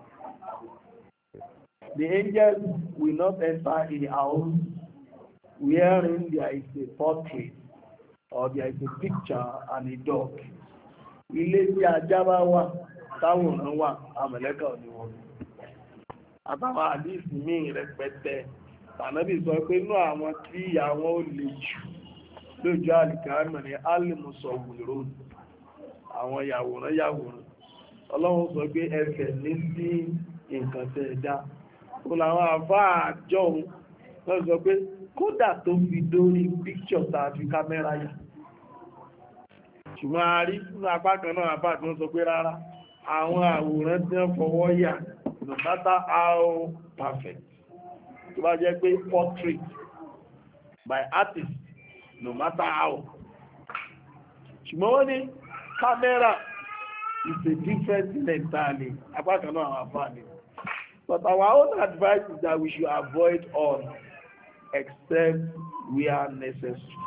The angels will not enter a house wherein there is a portrait or there is a picture and a dog. Ilé tí ajá bá wà táwòrán wà àmọ̀lẹ́kà ò ní wọ́n. Àtàwọn àdíìsì míì rẹpẹtẹ tànàbí sọ pé inú àwọn tí àwọn ò lè jù lójú àlìkàmọ̀ ní alimusọ̀wòrò àwọn yàwòrán yàwòrán. Ọlọ́run sọ pé ẹsẹ̀ ní sí nǹkan tẹ́ dá. Ó làwọn àfáà àjọ òun lọ sọ pé kódà tó fi dórí píkṣọ̀ tàbí kámẹ́rà yà. Ṣùgbọ́n a rí nínú apá kan náà àfáà tí wọ́n sọ pé rárá àwọn àwòrán tí wọ́n fọwọ́ yà no matter how perfect tó bá jẹ́ pé portrait by artist no matter how ṣùgbọ́n wọ́n ní kámẹ́rà is a different thing entirely apá kan náà àwọn àfáà ni. But our own advice is that we should avoid all except where necessary.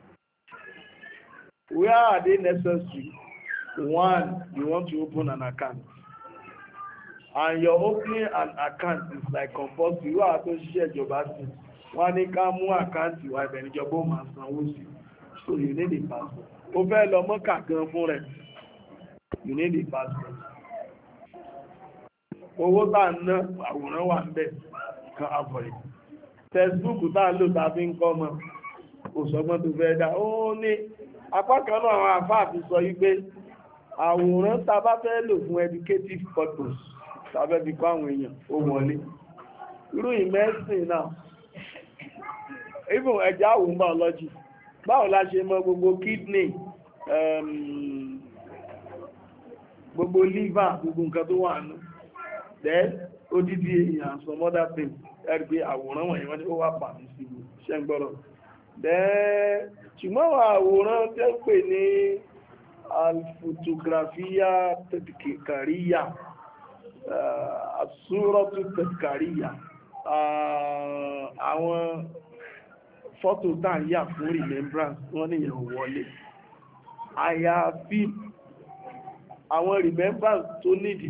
Where are they necessary? One, you want to open an account. And your opening an account is like compulsory. You are to share your basket. One ní ká mú account wa ibẹ̀ ní ìjọba ó máa sanwó sí. So you need a passport. Ó fẹ́ lọ Mọ́kà gan fún rẹ̀. You need a passport. Owó tá ń ná àwòrán wà ń bẹ̀ kan àbọ̀rẹ̀. Facebook tá lò tàbí ń kọ́ mọ́ kò sọgbọ́n tó fẹ́ dá. Ó ní apá kan náà àwọn àfáà fi sọ wípé àwòrán tá bá fẹ́ lò fún educative purpose tàbí fi kọ́ àwọn èèyàn ó wọlé. Irú ìmẹ́sìn náà even ẹja àwọn biology báwo la ṣe mọ gbogbo kidney um, gbogbo liver gbogbo nǹkan tó wà nù then odidi èèyàn some other things ẹ̀rí pé àwòrán wọ̀nyí wọ́n ní ó wà pàmì sí ṣe ń gbọ́rọ̀ then ṣùgbọ́n àwòrán tẹ́ pè ní alfotografia tẹ̀kàríyà àsúrọ́tù tẹ̀kàríyà àwọn fọ́tò tá ń yà fún remembrance wọ́n ní ìyẹn wọlé àyàfi àwọn remembrance tó need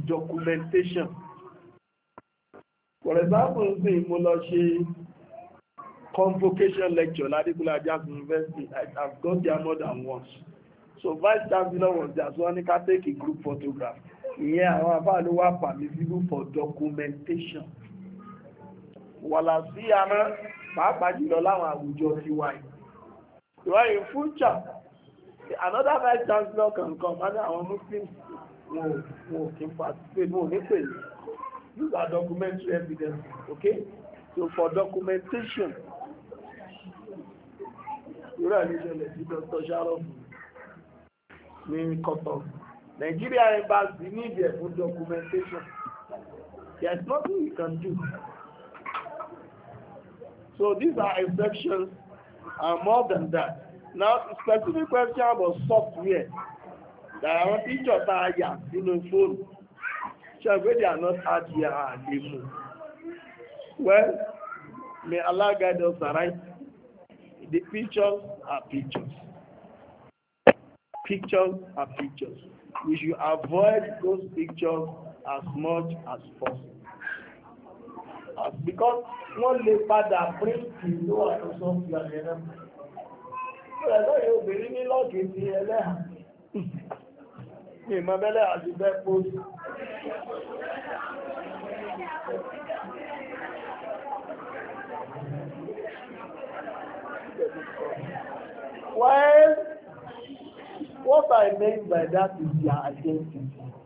documentation. For example, sí mo lọ ṣe convocation lecture Ladikula Ajagun University. I have gone there more than once. So vice chancellor was there, so I can take a group photograph. Yeah, àwọn àfáà ló wà permissible for documentation. Wàlá sí àmọ́ pàápàá jùlọ láwọn àwùjọ ti wáyé. So in future, another vice chancellor can come and our Muslims will, will participate, will pay. These are documentary evidence, okay? So for documentation, you are usually Doctor Sharof in Qatar. Nigeria embassy needs it for documentation. There's nothing you can do. So these are exceptions, and more than that. Now, specific question about software. There are pictures that are here in the phone. So they are not out here and they move. Well, may Allah guide us right. The pictures are pictures. Pictures are pictures. We should avoid those pictures as much as possible. As because one lay padà bring to know how to software. Ẹ̀lọ́ yóò bèèrè ní lọ́ọ̀kì ti ẹlẹ́hà. Ní ìmọ̀bẹ́lẹ́ àti bẹ́ pósì. Well, what I mean by that is their identity.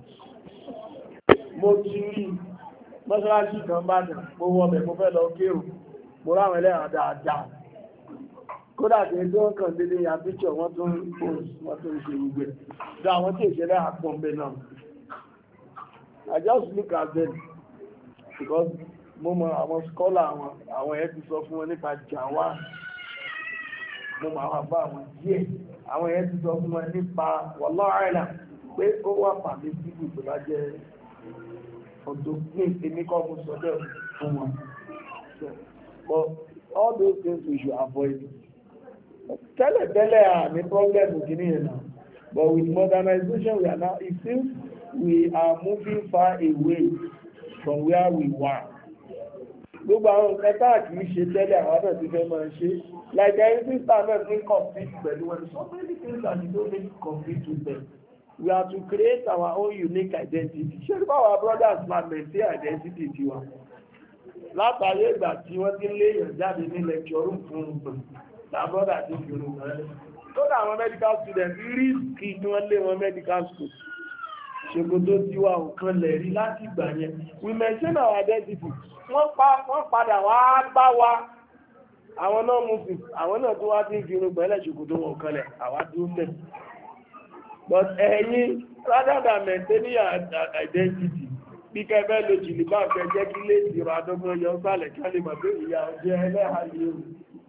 Mo ti rí mọ́ṣáláṣí kan bá dẹ̀, mo wọ́ bẹ̀ mo fẹ́ lọ kírun, mo ráwọn ẹlẹ́hà dáadáa. Kódà tí ẹjọ́ kan dédé ya píṣọ̀ wọ́n tó ń post wọ́n tó ń ṣe gbogbo ẹ̀. Dá àwọn tí ìṣẹ̀lẹ̀ àpọ̀m̀bẹ̀ náà. I just look at them because mo mọ àwọn scholar àwọn àwọn ẹ̀ ti sọ fún wọn nípa Jàwá. Mo mọ àwọn àbá àwọn díẹ̀. Àwọn ẹ̀ ti sọ fún wọn nípa wallahu a'lam pé ó wà pàdé síbù tó bá jẹ́ ọ̀dọ́ ní èmi kọ́ mo sọ bẹ́ẹ̀ fún wọn. But all those things we should avoid. Tẹ́lẹ̀ tẹ́lẹ̀ àmì problem kìíní yẹn náà, but with modernization we are now, it seems we are moving far away from where we were. Gbogbo àwọn nǹkan tá kì í ṣe tẹ́lẹ̀ àwọn náà ti fẹ́ máa ṣe. Like ẹni tí star náà ti compete pẹ̀lú wọn, so many things that we don't need to compete with them. We have to create our own unique identity. Ṣé nípa our brothers máa maintain identity tiwa? Látàrí ìgbà tí wọ́n ti léèyàn jáde ní lecture room fún un pẹ̀lú. Our brother ti fi orun rẹ̀. So that our medical students risk kí wọ́n lé wọn medical school. Ṣòkòtò tí wà òkan lẹ̀ rí láti ìgbà yẹn. We maintain our identity. Wọ́n pa wọ́n padà wá bá wa. Àwọn náà mú sí. Àwọn náà tó wá ti fi orun gbẹ̀lẹ̀ ṣòkòtò wọn òkan lẹ̀. Àwa dúró tẹ̀. But ẹ̀yin rather than maintaining your identity, bí kẹfẹ́ lo jìlìbá fẹ́ jẹ́ kí lè dìrò àdọ́gbọ́n yọ sálẹ̀ kí wọ́n lè mọ̀ pé ìyá ọjọ́ ẹlẹ́hàá yóò.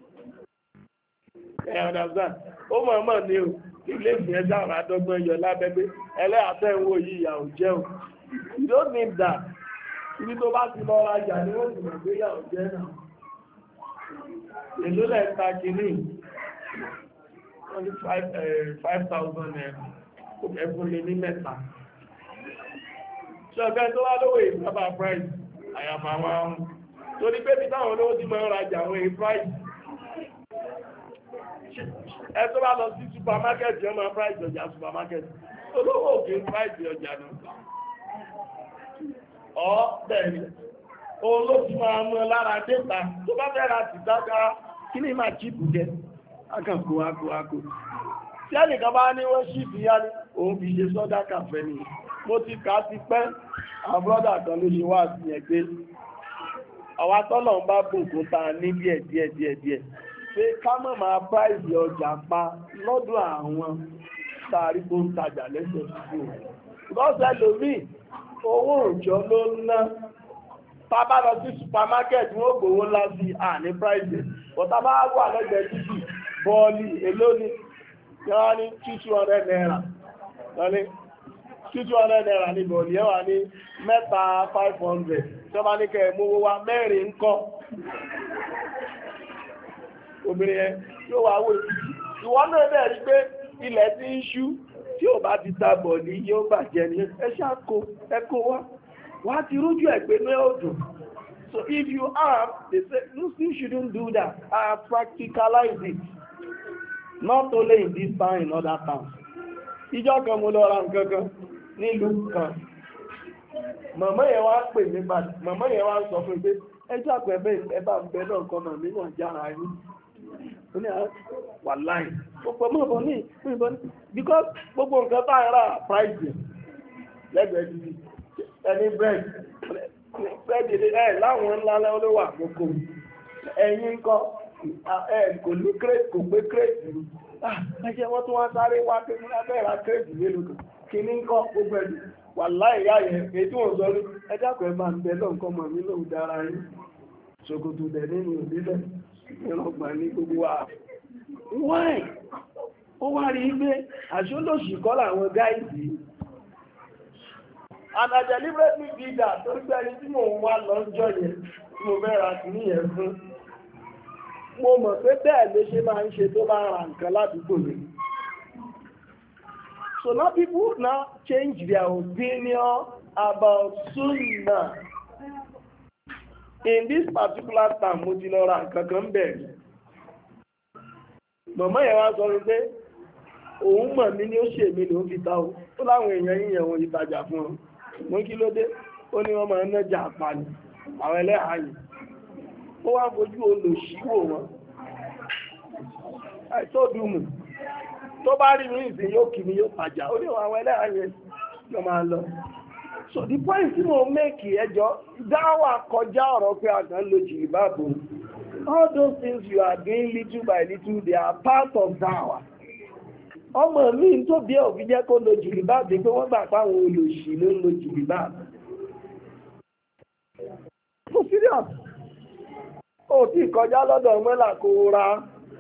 Ẹ̀yọ̀dàzán, ó mọ̀ mọ̀ ní o, ilé ìfẹ́ dára àdọ́gbọ́n yọ lábẹ́gbẹ́, ẹlẹ́àtẹ́ ìwò yìí ìyà ò jẹ́ o. You don't need that. Ibi tó bá ti lọ rajà ní wọ́n ti mọ̀ pé ìyà ò jẹ́ náà. Èló lẹ̀ ta kìíní, wọ́n ní five thousand naira, ẹ̀fún lè ní mẹ́ta. Ṣọ̀gbẹ́ tó wá lówó ìsábà price, àyàfà wọn. Torí pé bí táwọn olówó ti mọ̀ rajà àwọn èyí price. Ẹ tó bá lọ sí supermarket yọ máa price ọjà supermarket. Olówó òkè price ọjà náà. Ọ́ bẹ̀rẹ̀. Òun ló ti máa mú lára dẹ́ta. Tó bá fẹ́ ra ti dága, kí ni máa chíìpù jẹ? Akànkò akò akò. Tí ẹnìkan bá ní wọ́n ṣíìpù yá ní, òun fi ṣe sọ́dá kàfẹ́ ni. Mo ti kà á ti pẹ́, àwọn brọ́dà kan ló ṣe wá sí ẹ̀ pé àwa tọ́lọ̀ ń bá bùkún ta ní díẹ̀ díẹ̀ díẹ̀ díẹ̀. Pé ká mọ̀ máa price ọjà pa lọ́dọ̀ àwọn tààrí tó ń tajà lẹ́sẹ̀ sí o. Lọ́sẹ̀ lómi, owó òjò ló ń ná. Tá bá lọ sí supermarket, wọ́n gbowó ńlá sí àní price. Bọ̀tá bá wà lẹ́gbẹ̀ẹ́ títì, bọ́ọ̀lì èló ni, yọ́n ní two hundred naira. Lọ́ní two hundred naira ní bọ̀ọ̀lì ẹ̀ wà ní mẹ́ta five hundred. Tí wọ́n bá ní kẹ́ mú owó wá mẹ́rin ńkọ́. Obìnrin ẹ yóò wá wò ìwọ́n náà bẹ̀rẹ̀ rí pé ilẹ̀ tí ń ṣú tí ò bá ti ta bọ̀ọ̀lì yóò bàjẹ́ ní ẹ ṣáko ẹkọ wá wá ti rójú ẹ̀ pé ní ọdún So if you have, they say, Muslims shouldn't do that. I practicalize it. Not only in this town, in other towns. Ìjọ́ kan mo lọ ra nǹkan kan nílùú kan. Màmá yẹn wá pè mí bá, màmá yẹn wá sọ fún mi pé ẹjọ́ àpẹẹbẹ ẹ bá ń bẹ náà kọ́ màmí náà jára yín. Ó ní wà láì. Gbogbo mọ̀ bọ̀ ní ìbọn ní. Because gbogbo nǹkan bá ń ra price lẹ́gbẹ̀ẹ́ ti ẹni bread. Bread ẹ̀ láwọn ńlá lọ́wọ́ wà gbogbo. Ẹ̀yin kọ́ ẹ̀ kò ní crate kò gbé crate rí. Ẹjẹ́ wọ́n tún wá sáré wá pé ní abẹ́ra crate mélòó kan. Kí ní kọ́ gbogbo ẹ̀dùn. Wà láì yá yẹn, èyí tí wọ́n sọ rí, ẹ dákun ẹ máa ń bẹ lọ́nkọ́ mọ̀ mí lóhùn dára yín. Ṣòkòtò dẹ̀ nínú ìbílẹ̀, ìrọ̀gbà ní gbogbo wa. Why? Ó wá rí pé àṣólòṣì kọ́ làwọn gáìsì. And I deliberately did that tó gbé ẹni tí mò ń wá lọ́jọ́ yẹn tí mo fẹ́ ra sí yẹn fún. Mo mọ̀ pé bẹ́ẹ̀ ló ṣe máa ń ṣe tó bá ra nǹkan ládùúgbò mi. So now people now change their opinion about Sunnah. In this particular time, mo ti lọ ra nǹkan kan bẹ̀rẹ̀. Màmá yẹn wá sọ wípé òun mọ̀ mí ní ó ṣe mí ló fi ta o. Ó láwọn èèyàn yíyan wọn ìtajà fún ọ. Mo kí ló dé? Ó ní wọ́n máa ń nájà àpàní. Àwọn ẹlẹ́hàáyì. Ó wá fojú olòṣìwò wọn. Àìsóòdùmù. Tó bá rí mi ìsìn yóò kì mí yóò tajà. Ó ní àwọn ẹlẹ́hàáyì lọ máa lọ. So the point tí mo make ẹjọ́ dáwà kọjá ọ̀rọ̀ pé àgbà ń lo jìlìbáàbò. All those things you are doing little by little, they are part of dáwà. Ọmọ mi tó bí òbí jẹ́ kó lo jìlìbáàbò pé wọ́n gbà pé àwọn olòṣì ló ń lo jìlìbáàbò. So serious. Ó tí kọjá lọ́dọ̀ mọ́là kó ra.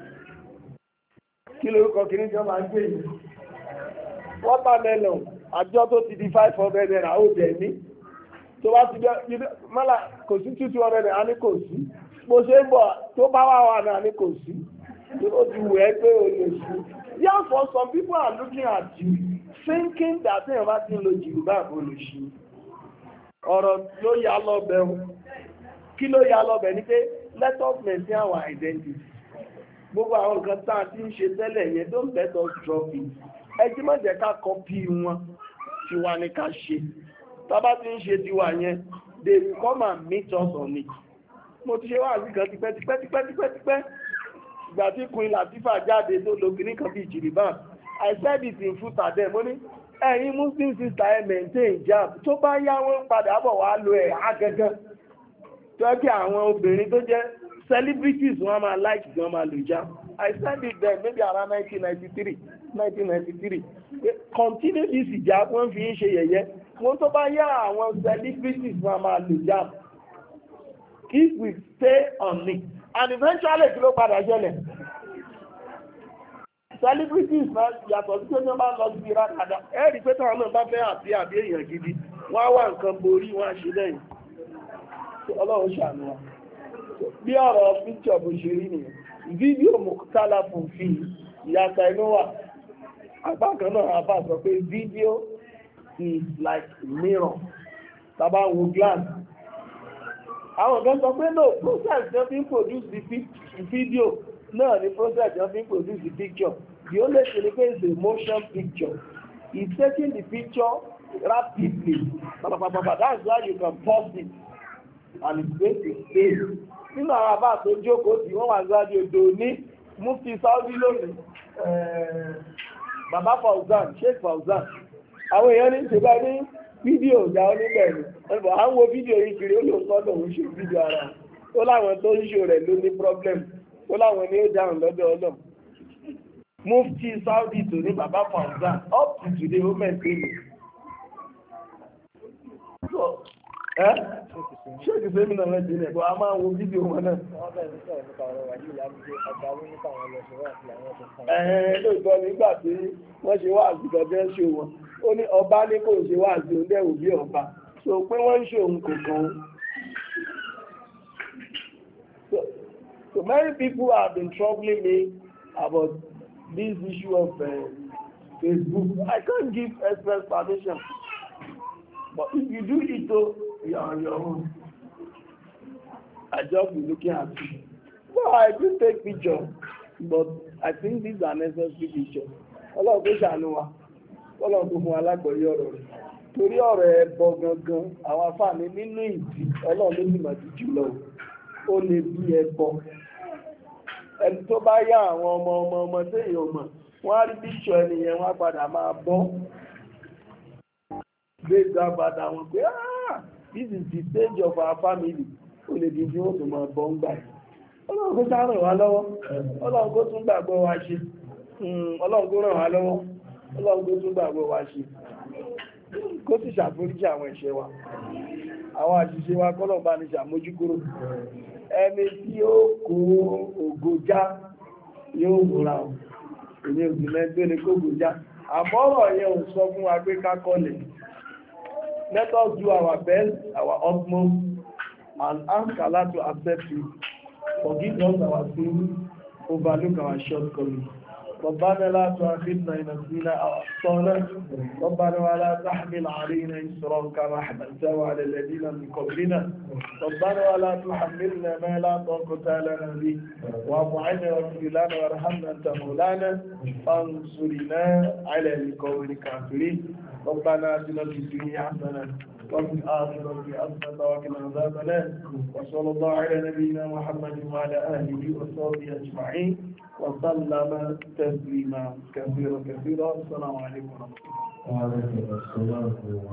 Kí lórúkọ kìíní tí wọ́n máa ń gbé yìí? Watermelon. Àjọ tó ti di five hundred naira ó jẹ ní. Tó bá ti jẹ́ mọ́là kò sí two hundred naira ní kò sí. Mo ṣe ń bọ̀ tó bá wà wà náà ní kò sí. Ó ti wù ẹ́ pé o lè ṣú. Therefore, some people are looking at you thinking that they bá ti ń lo jìlúbà bó lè ṣú. Ọ̀rọ̀ ló yà lọ́bẹ̀ o. Kí ló yà lọ́bẹ̀ ni pé let us maintain our identity. Gbogbo àwọn nǹkan tá a ti ń ṣe tẹ́lẹ̀ yẹn don't let us drop it. Ẹ jí má jẹ́ ká kọ́pì wọn. Tiwa ni ká ṣe. Tábá ti ń ṣe tiwa yẹn, they will come and meet us on it. Mo ti ṣe wá sí kan tipẹ́ tipẹ́ tipẹ́ tipẹ́ tipẹ́. Ìgbà tí Queen Latifah jáde tó lo kìíní kan bíi jìrìbá. I said it in footer there. Mo ní ẹ̀yin Muslim sister ẹ maintain jab. Tó bá yá wọn padà bọ̀ wá lo ẹ̀ á gangan. Tó yẹ kí àwọn obìnrin tó jẹ́ celebrities wọn máa like gan máa lò jab. I said it then maybe around nineteen ninety-three. nineteen ninety-three. Continue this hijab wọ́n fi ń ṣe yẹ̀yẹ́. Wọ́n tó bá yá àwọn celebrities wọn máa lò jab. If we stay on it. And eventually kí ló padà ṣẹlẹ̀. Celebrities náà yàtọ̀ sí pé wọ́n bá lọ sí ìrádàdà. Ẹ rí pé táwọn náà bá fẹ́ àti àbí èèyàn gidi. Wọ́n á wá nǹkan borí wọ́n á ṣe lẹ́yìn. Ọlọ́run ṣàánú wa. Bí ọ̀rọ̀ picture bó ṣe rí nìyẹn. Fídíò mọ̀kútàlá fún fi ìyàtọ̀ inú wà. Apá kan náà àbá sọ pé video is like mirror. Tàbá wo glass. Àwọn kan sọ pé no, process don fi produce the video náà ni process don fi produce the picture. The only thing is a motion picture. It's taking the picture rapidly. That's why you can pause it and it's going to stay. Nínú àwọn àbá tó jókòó tí wọ́n wà sáájú odò ní Mufti Saudi lónìí. Bàbá Fauzan, Sheikh Fauzan. Àwọn èèyàn ní ṣe bá ní fídíò ìjà oníbẹ̀rẹ̀. Ẹgbẹ̀ à ń wo fídíò yìí kiri ó lò sọ́dọ̀ òun ṣe fídíò ara. Ó láwọn tó ń ṣò rẹ̀ ló ní problem. Ó láwọn ní ó dáhùn lọ́dọ̀ ọlọ́m. Mufti Saudi tó ní bàbá Fauzan up to today ó mẹ́sìlẹ̀. Ẹ́ ṣé kìí sẹ́mi náà lẹ́jẹ̀ rẹ̀ bọ́ a máa ń wo fídíò wọn náà. Ẹ̀hẹ́n lóòótọ́ nígbà tí wọ́n ṣe wá àsìkò bẹ́ẹ̀ ṣe wọn. Ó ní ọba ní kò ṣe wá àsìkò ń dẹ̀wò bí ọba. So pé wọ́n ń ṣe òun kò kàn ó. So, so many people have been troubling me about this issue of uh, Facebook. I can't give express permission. But if you do it, though, you are on your own. I just be looking at you. No, I do take picture, but I think these are necessary pictures. Ọlọ́run tó ṣàánú wa, Ọlọ́run tó fún alágbọ̀yé ọ̀rọ̀ rẹ̀. Torí ọ̀rọ̀ ẹbọ gangan, àwọn afáàní nínú ìdí, Ọlọ́run ló sì mọ̀ sí jùlọ. Ó lè bí ẹbọ. Ẹni tó bá yá àwọn ọmọ ọmọ ọmọ tí èèyàn mọ̀, wọ́n á rí picture ẹni yẹn, wọ́n á padà máa bọ́. Great grandfather wọn pé, ah, this is the stage of our family. Ó lè di bí wọ́n tó máa bọ́ ń gbà yìí. Ọlọ́run kó sáré wá lọ́wọ́, Ọlọ́run kó tún gbàgbọ́ wa ṣe, Ọlọ́run kó ràn wá lọ́wọ́, Ọlọ́run kó tún gbàgbọ́ wa ṣe, kó sì ṣàforíjì àwọn ẹ̀ṣẹ̀ wa, àwọn àṣìṣe wa kọ́lọ̀ bá ní ṣàmójúkúrò. Ẹni tí ó kó ògo já yóò múra ọ̀, èmi ògùn lẹ́gbẹ́ ni kó ògo já. Àmọ́rọ̀ yẹn ò sọ fún wa pé ká kọ́lẹ̀. Let us do our best, our utmost, and ask Allah to accept it. Forgive us our sins, overlook our shortcomings. ربنا لا تؤاخذنا إن نسينا أو أخطأنا ربنا ولا تحمل علينا إصرا كما حملته على الذين من قبلنا ربنا ولا تحملنا ما لا طاقة لنا به واعف عنا واغفر لنا وارحمنا أنت مولانا فانصرنا على القوم الكافرين ربنا آتنا في الدنيا حسنة وفي الآخرة حسنة وقنا عذاب النار وصلى الله على نبينا محمد وعلى آله وصحبه أجمعين وسلم تسليما كثيرا كثيرا. السلام عليكم ورحمة الله.